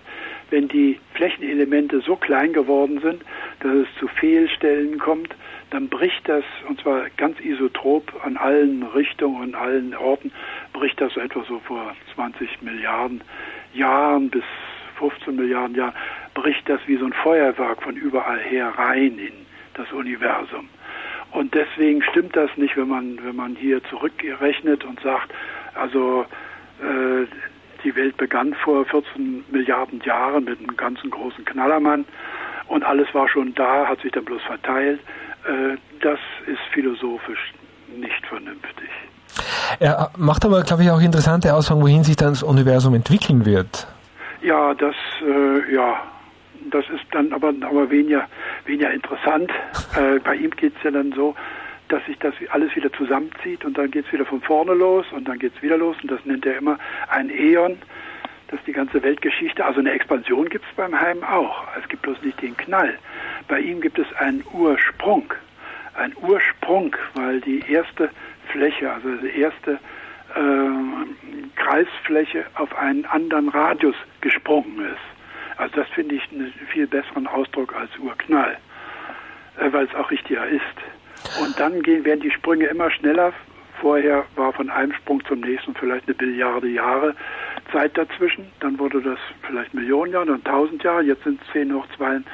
wenn die Flächenelemente so klein geworden sind, dass es zu Fehlstellen kommt, dann bricht das, und zwar ganz isotrop an allen Richtungen und allen Orten, bricht das so etwa so vor zwanzig Milliarden Jahren bis fünfzehn Milliarden Jahren, bricht das wie so ein Feuerwerk von überall her rein in das Universum. Und deswegen stimmt das nicht, wenn man, wenn man hier zurückrechnet und sagt, also äh, die Welt begann vor vierzehn Milliarden Jahren mit einem ganzen großen Knallermann und alles war schon da, hat sich dann bloß verteilt. Äh, das ist philosophisch nicht vernünftig. Er macht aber, glaube ich, auch interessante Aussagen, wohin sich dann das Universum entwickeln wird. Ja, das, äh, ja, das ist dann aber, aber weniger, weniger interessant. Äh, bei ihm geht es ja dann so, dass sich das alles wieder zusammenzieht und dann geht es wieder von vorne los und dann geht es wieder los und das nennt er immer ein Äon. Das ist die ganze Weltgeschichte. Also eine Expansion gibt es beim Heim auch. Es gibt bloß nicht den Knall. Bei ihm gibt es einen Ursprung. Ein Ursprung, weil die erste Fläche, also die erste äh, Kreisfläche auf einen anderen Radius gesprungen ist. Also das finde ich einen viel besseren Ausdruck als Urknall, äh, weil es auch richtiger ist. Und dann gehen, werden die Sprünge immer schneller. Vorher war von einem Sprung zum nächsten vielleicht eine Billiarde Jahre Zeit dazwischen. Dann wurde das vielleicht Millionen Jahre, dann tausend Jahre. Jetzt sind es zehn hoch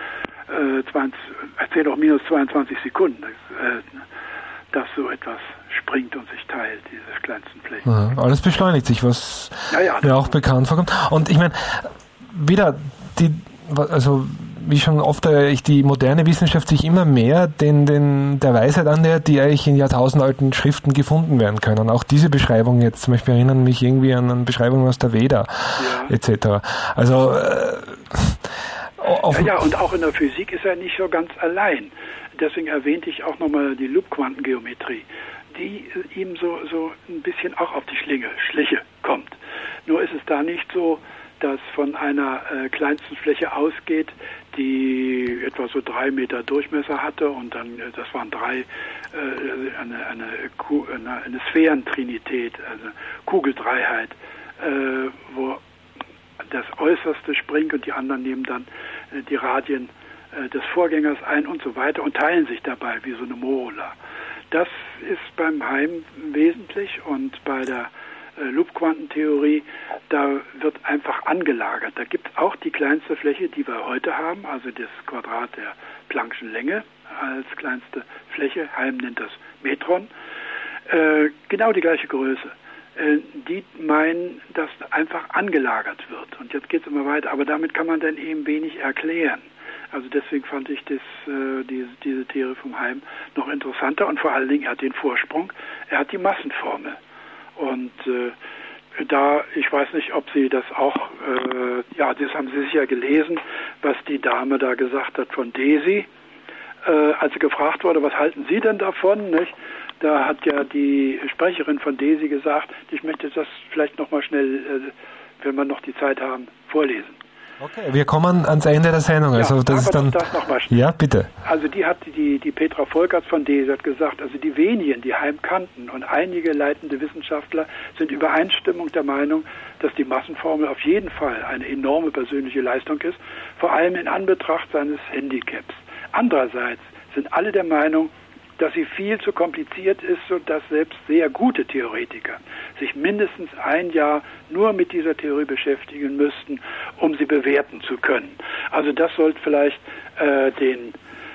minus zweiundzwanzig Sekunden, äh, dass so etwas springt und sich teilt, diese kleinsten Flächen. Ja, alles beschleunigt sich, was ja, ja, mir auch bekannt vorkommt. Und ich meine, wieder, die, also wie schon oft ich die moderne Wissenschaft sich immer mehr den, den, der Weisheit annähert, die eigentlich in jahrtausendalten Schriften gefunden werden können. Auch diese Beschreibungen jetzt zum Beispiel erinnern mich irgendwie an, an Beschreibungen aus der Veda, ja. et cetera. Also äh, ja, ja, und auch in der Physik ist er nicht so ganz allein. Deswegen erwähnte ich auch nochmal die Loop-Quantengeometrie, die ihm so, so ein bisschen auch auf die Schlinge, Schliche kommt. Nur ist es da nicht so, dass von einer äh, kleinsten Fläche ausgeht, die etwa so drei Meter Durchmesser hatte und dann, äh, das waren drei, äh, eine, eine, eine, eine Sphärentrinität, also Kugeldreiheit, äh, wo das Äußerste springt und die anderen nehmen dann äh, die Radien äh, des Vorgängers ein und so weiter und teilen sich dabei wie so eine Mola. Das ist beim Heim wesentlich und bei der äh, Loop-Quantentheorie, da wird einfach angelagert. Da gibt es auch die kleinste Fläche, die wir heute haben, also das Quadrat der Planck'schen Länge als kleinste Fläche. Heim nennt das Metron. Äh, genau die gleiche Größe. Die meinen, dass einfach angelagert wird. Und jetzt geht es immer weiter. Aber damit kann man dann eben wenig erklären. Also deswegen fand ich das, äh, diese, diese Theorie vom Heim noch interessanter. Und vor allen Dingen, er hat den Vorsprung, er hat die Massenformel. Und äh, da, ich weiß nicht, ob Sie das auch, äh, ja, das haben Sie sicher gelesen, was die Dame da gesagt hat von DESY. Äh, als sie gefragt wurde, was halten Sie denn davon, nicht? Da hat ja die Sprecherin von DESY gesagt, ich möchte das vielleicht nochmal schnell, wenn wir noch die Zeit haben, vorlesen. Okay, wir kommen ans Ende der Sendung. Also ja, das ist dann. Das noch mal schnell. Ja, bitte. Also die hat die, die Petra Volkerts von DESY hat gesagt, also die wenigen, die Heim kannten und einige leitende Wissenschaftler sind Übereinstimmung der Meinung, dass die Massenformel auf jeden Fall eine enorme persönliche Leistung ist, vor allem in Anbetracht seines Handicaps. Andererseits sind alle der Meinung, dass sie viel zu kompliziert ist, sodass selbst sehr gute Theoretiker sich mindestens ein Jahr nur mit dieser Theorie beschäftigen müssten, um sie bewerten zu können. Also das sollte vielleicht äh, den,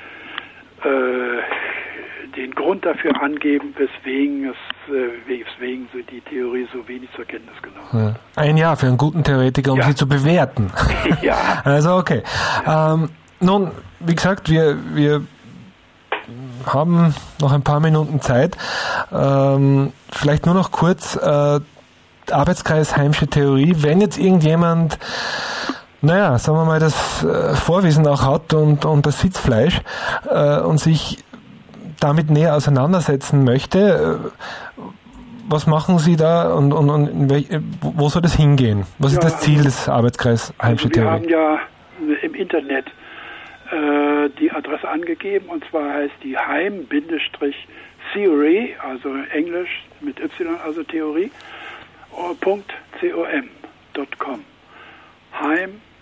äh, den Grund dafür angeben, weswegen, es, äh, weswegen so die Theorie so wenig zur Kenntnis genommen wird. Ja. Ein Jahr für einen guten Theoretiker, um ja. sie zu bewerten. Ja. Also okay. Ja. Ähm, nun, wie gesagt, wir, wir haben noch ein paar Minuten Zeit. Ähm, vielleicht nur noch kurz äh, Arbeitskreis Heimsche Theorie. Wenn jetzt irgendjemand, naja, sagen wir mal, das äh, Vorwissen auch hat und, und das Sitzfleisch äh, und sich damit näher auseinandersetzen möchte, äh, was machen Sie da und, und, und welch, wo soll das hingehen? Was ja, ist das Ziel des Arbeitskreis Heimsche also Theorie? Wir haben ja im Internet die Adresse angegeben, und zwar heißt die Heim-Theory, also Englisch mit Y, also Theorie, .com, Heim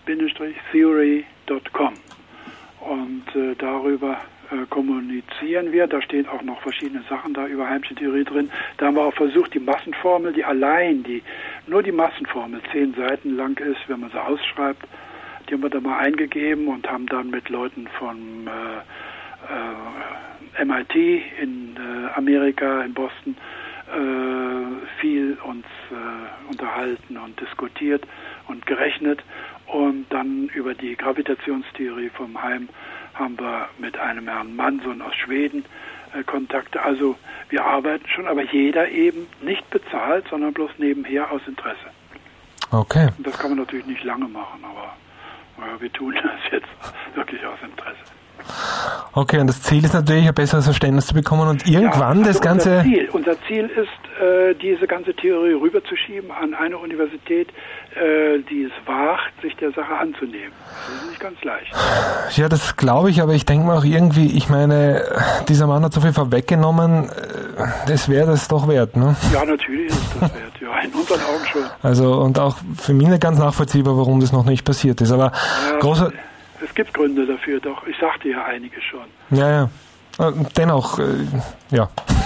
theory dot com. Und äh, darüber äh, kommunizieren wir. Da stehen auch noch verschiedene Sachen da über heimische Theorie drin. Da haben wir auch versucht, die Massenformel, die allein, die nur die Massenformel zehn Seiten lang ist, wenn man sie ausschreibt, die haben wir da mal eingegeben und haben dann mit Leuten von äh, äh, M I T in äh, Amerika, in Boston, äh, viel uns äh, unterhalten und diskutiert und gerechnet. Und dann über die Gravitationstheorie vom Heim haben wir mit einem Herrn Manson aus Schweden äh, Kontakte. Also wir arbeiten schon, aber jeder eben nicht bezahlt, sondern bloß nebenher aus Interesse. Okay. Und das kann man natürlich nicht lange machen, aber äh, wir tun das jetzt wirklich aus Interesse. Okay, und das Ziel ist natürlich, ein besseres Verständnis zu bekommen und irgendwann ja, also das Ganze... Unser Ziel, unser Ziel ist, äh, diese ganze Theorie rüberzuschieben an eine Universität, äh, die es wagt, sich der Sache anzunehmen. Das ist nicht ganz leicht. Ja, das glaube ich, aber ich denke mal auch irgendwie, ich meine, dieser Mann hat so viel vorweggenommen, das wäre das doch wert, ne? Ja, natürlich ist das wert, ja, in unseren Augen schon. Also, und auch für mich nicht ganz nachvollziehbar, warum das noch nicht passiert ist, aber ja, großer... Es gibt Gründe dafür, doch. Ich sagte ja einige schon. Ja, ja. Dennoch, äh, ja.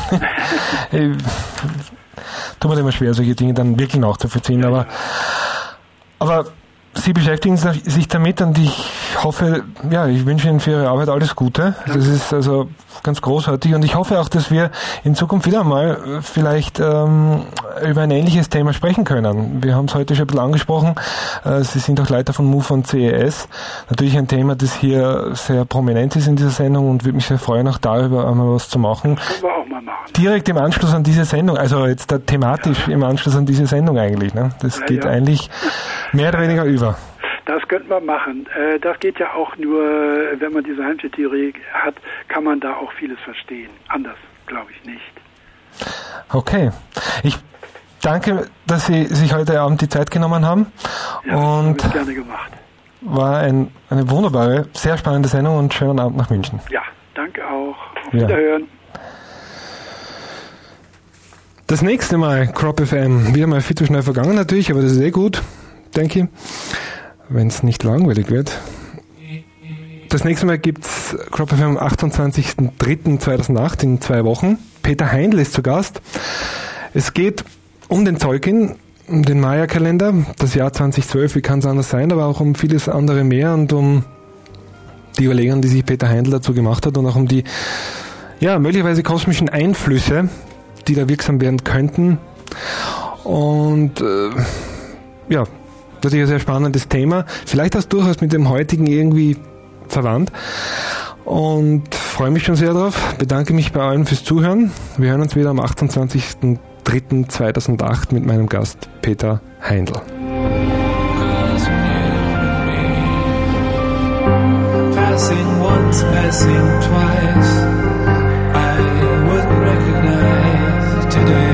Tut mir immer schwer, solche Dinge dann wirklich nachzuvollziehen. Ja, aber, ja. aber Sie beschäftigen sich damit und ich hoffe, ja, ich wünsche Ihnen für Ihre Arbeit alles Gute. Das ist also ganz großartig und ich hoffe auch, dass wir in Zukunft wieder mal vielleicht ähm, über ein ähnliches Thema sprechen können. Wir haben es heute schon ein bisschen angesprochen. Äh, Sie sind auch Leiter von MOVE und C E S. Natürlich ein Thema, das hier sehr prominent ist in dieser Sendung und würde mich sehr freuen, auch darüber einmal was zu machen. Das können wir auch mal machen. Direkt im Anschluss an diese Sendung, also jetzt da thematisch ja. im Anschluss an diese Sendung eigentlich. Ne? Das ja, geht ja. eigentlich mehr oder weniger über. Das könnten wir machen. Das geht ja auch nur, wenn man diese heimische Theorie hat, kann man da auch vieles verstehen. Anders glaube ich nicht. Okay. Ich danke, dass Sie sich heute Abend die Zeit genommen haben. Ja, und das habe ich gerne gemacht. War ein, eine wunderbare, sehr spannende Sendung und schönen Abend nach München. Ja, danke auch. Auf ja. Wiederhören. Das nächste Mal Crop F M, wieder mal viel zu schnell vergangen natürlich, aber das ist eh gut, denke ich, wenn es nicht langweilig wird. Das nächste Mal gibt's Crop F M am achtundzwanzigsten dritten zweitausendacht in zwei Wochen. Peter Heindl ist zu Gast. Es geht um den Tzolk'in, um den Maya-Kalender, das Jahr zweitausendzwölf, wie kann es anders sein, aber auch um vieles andere mehr und um die Überlegungen, die sich Peter Heindl dazu gemacht hat und auch um die ja, möglicherweise kosmischen Einflüsse, die da wirksam werden könnten. Und äh, ja, natürlich ein sehr spannendes Thema. Vielleicht auch durchaus mit dem heutigen irgendwie verwandt. Und freue mich schon sehr drauf. Bedanke mich bei allen fürs Zuhören. Wir hören uns wieder am achtundzwanzigsten dritten zweitausendacht mit meinem Gast Peter Heindl. Passing once, passing twice, I wouldn't recognize today.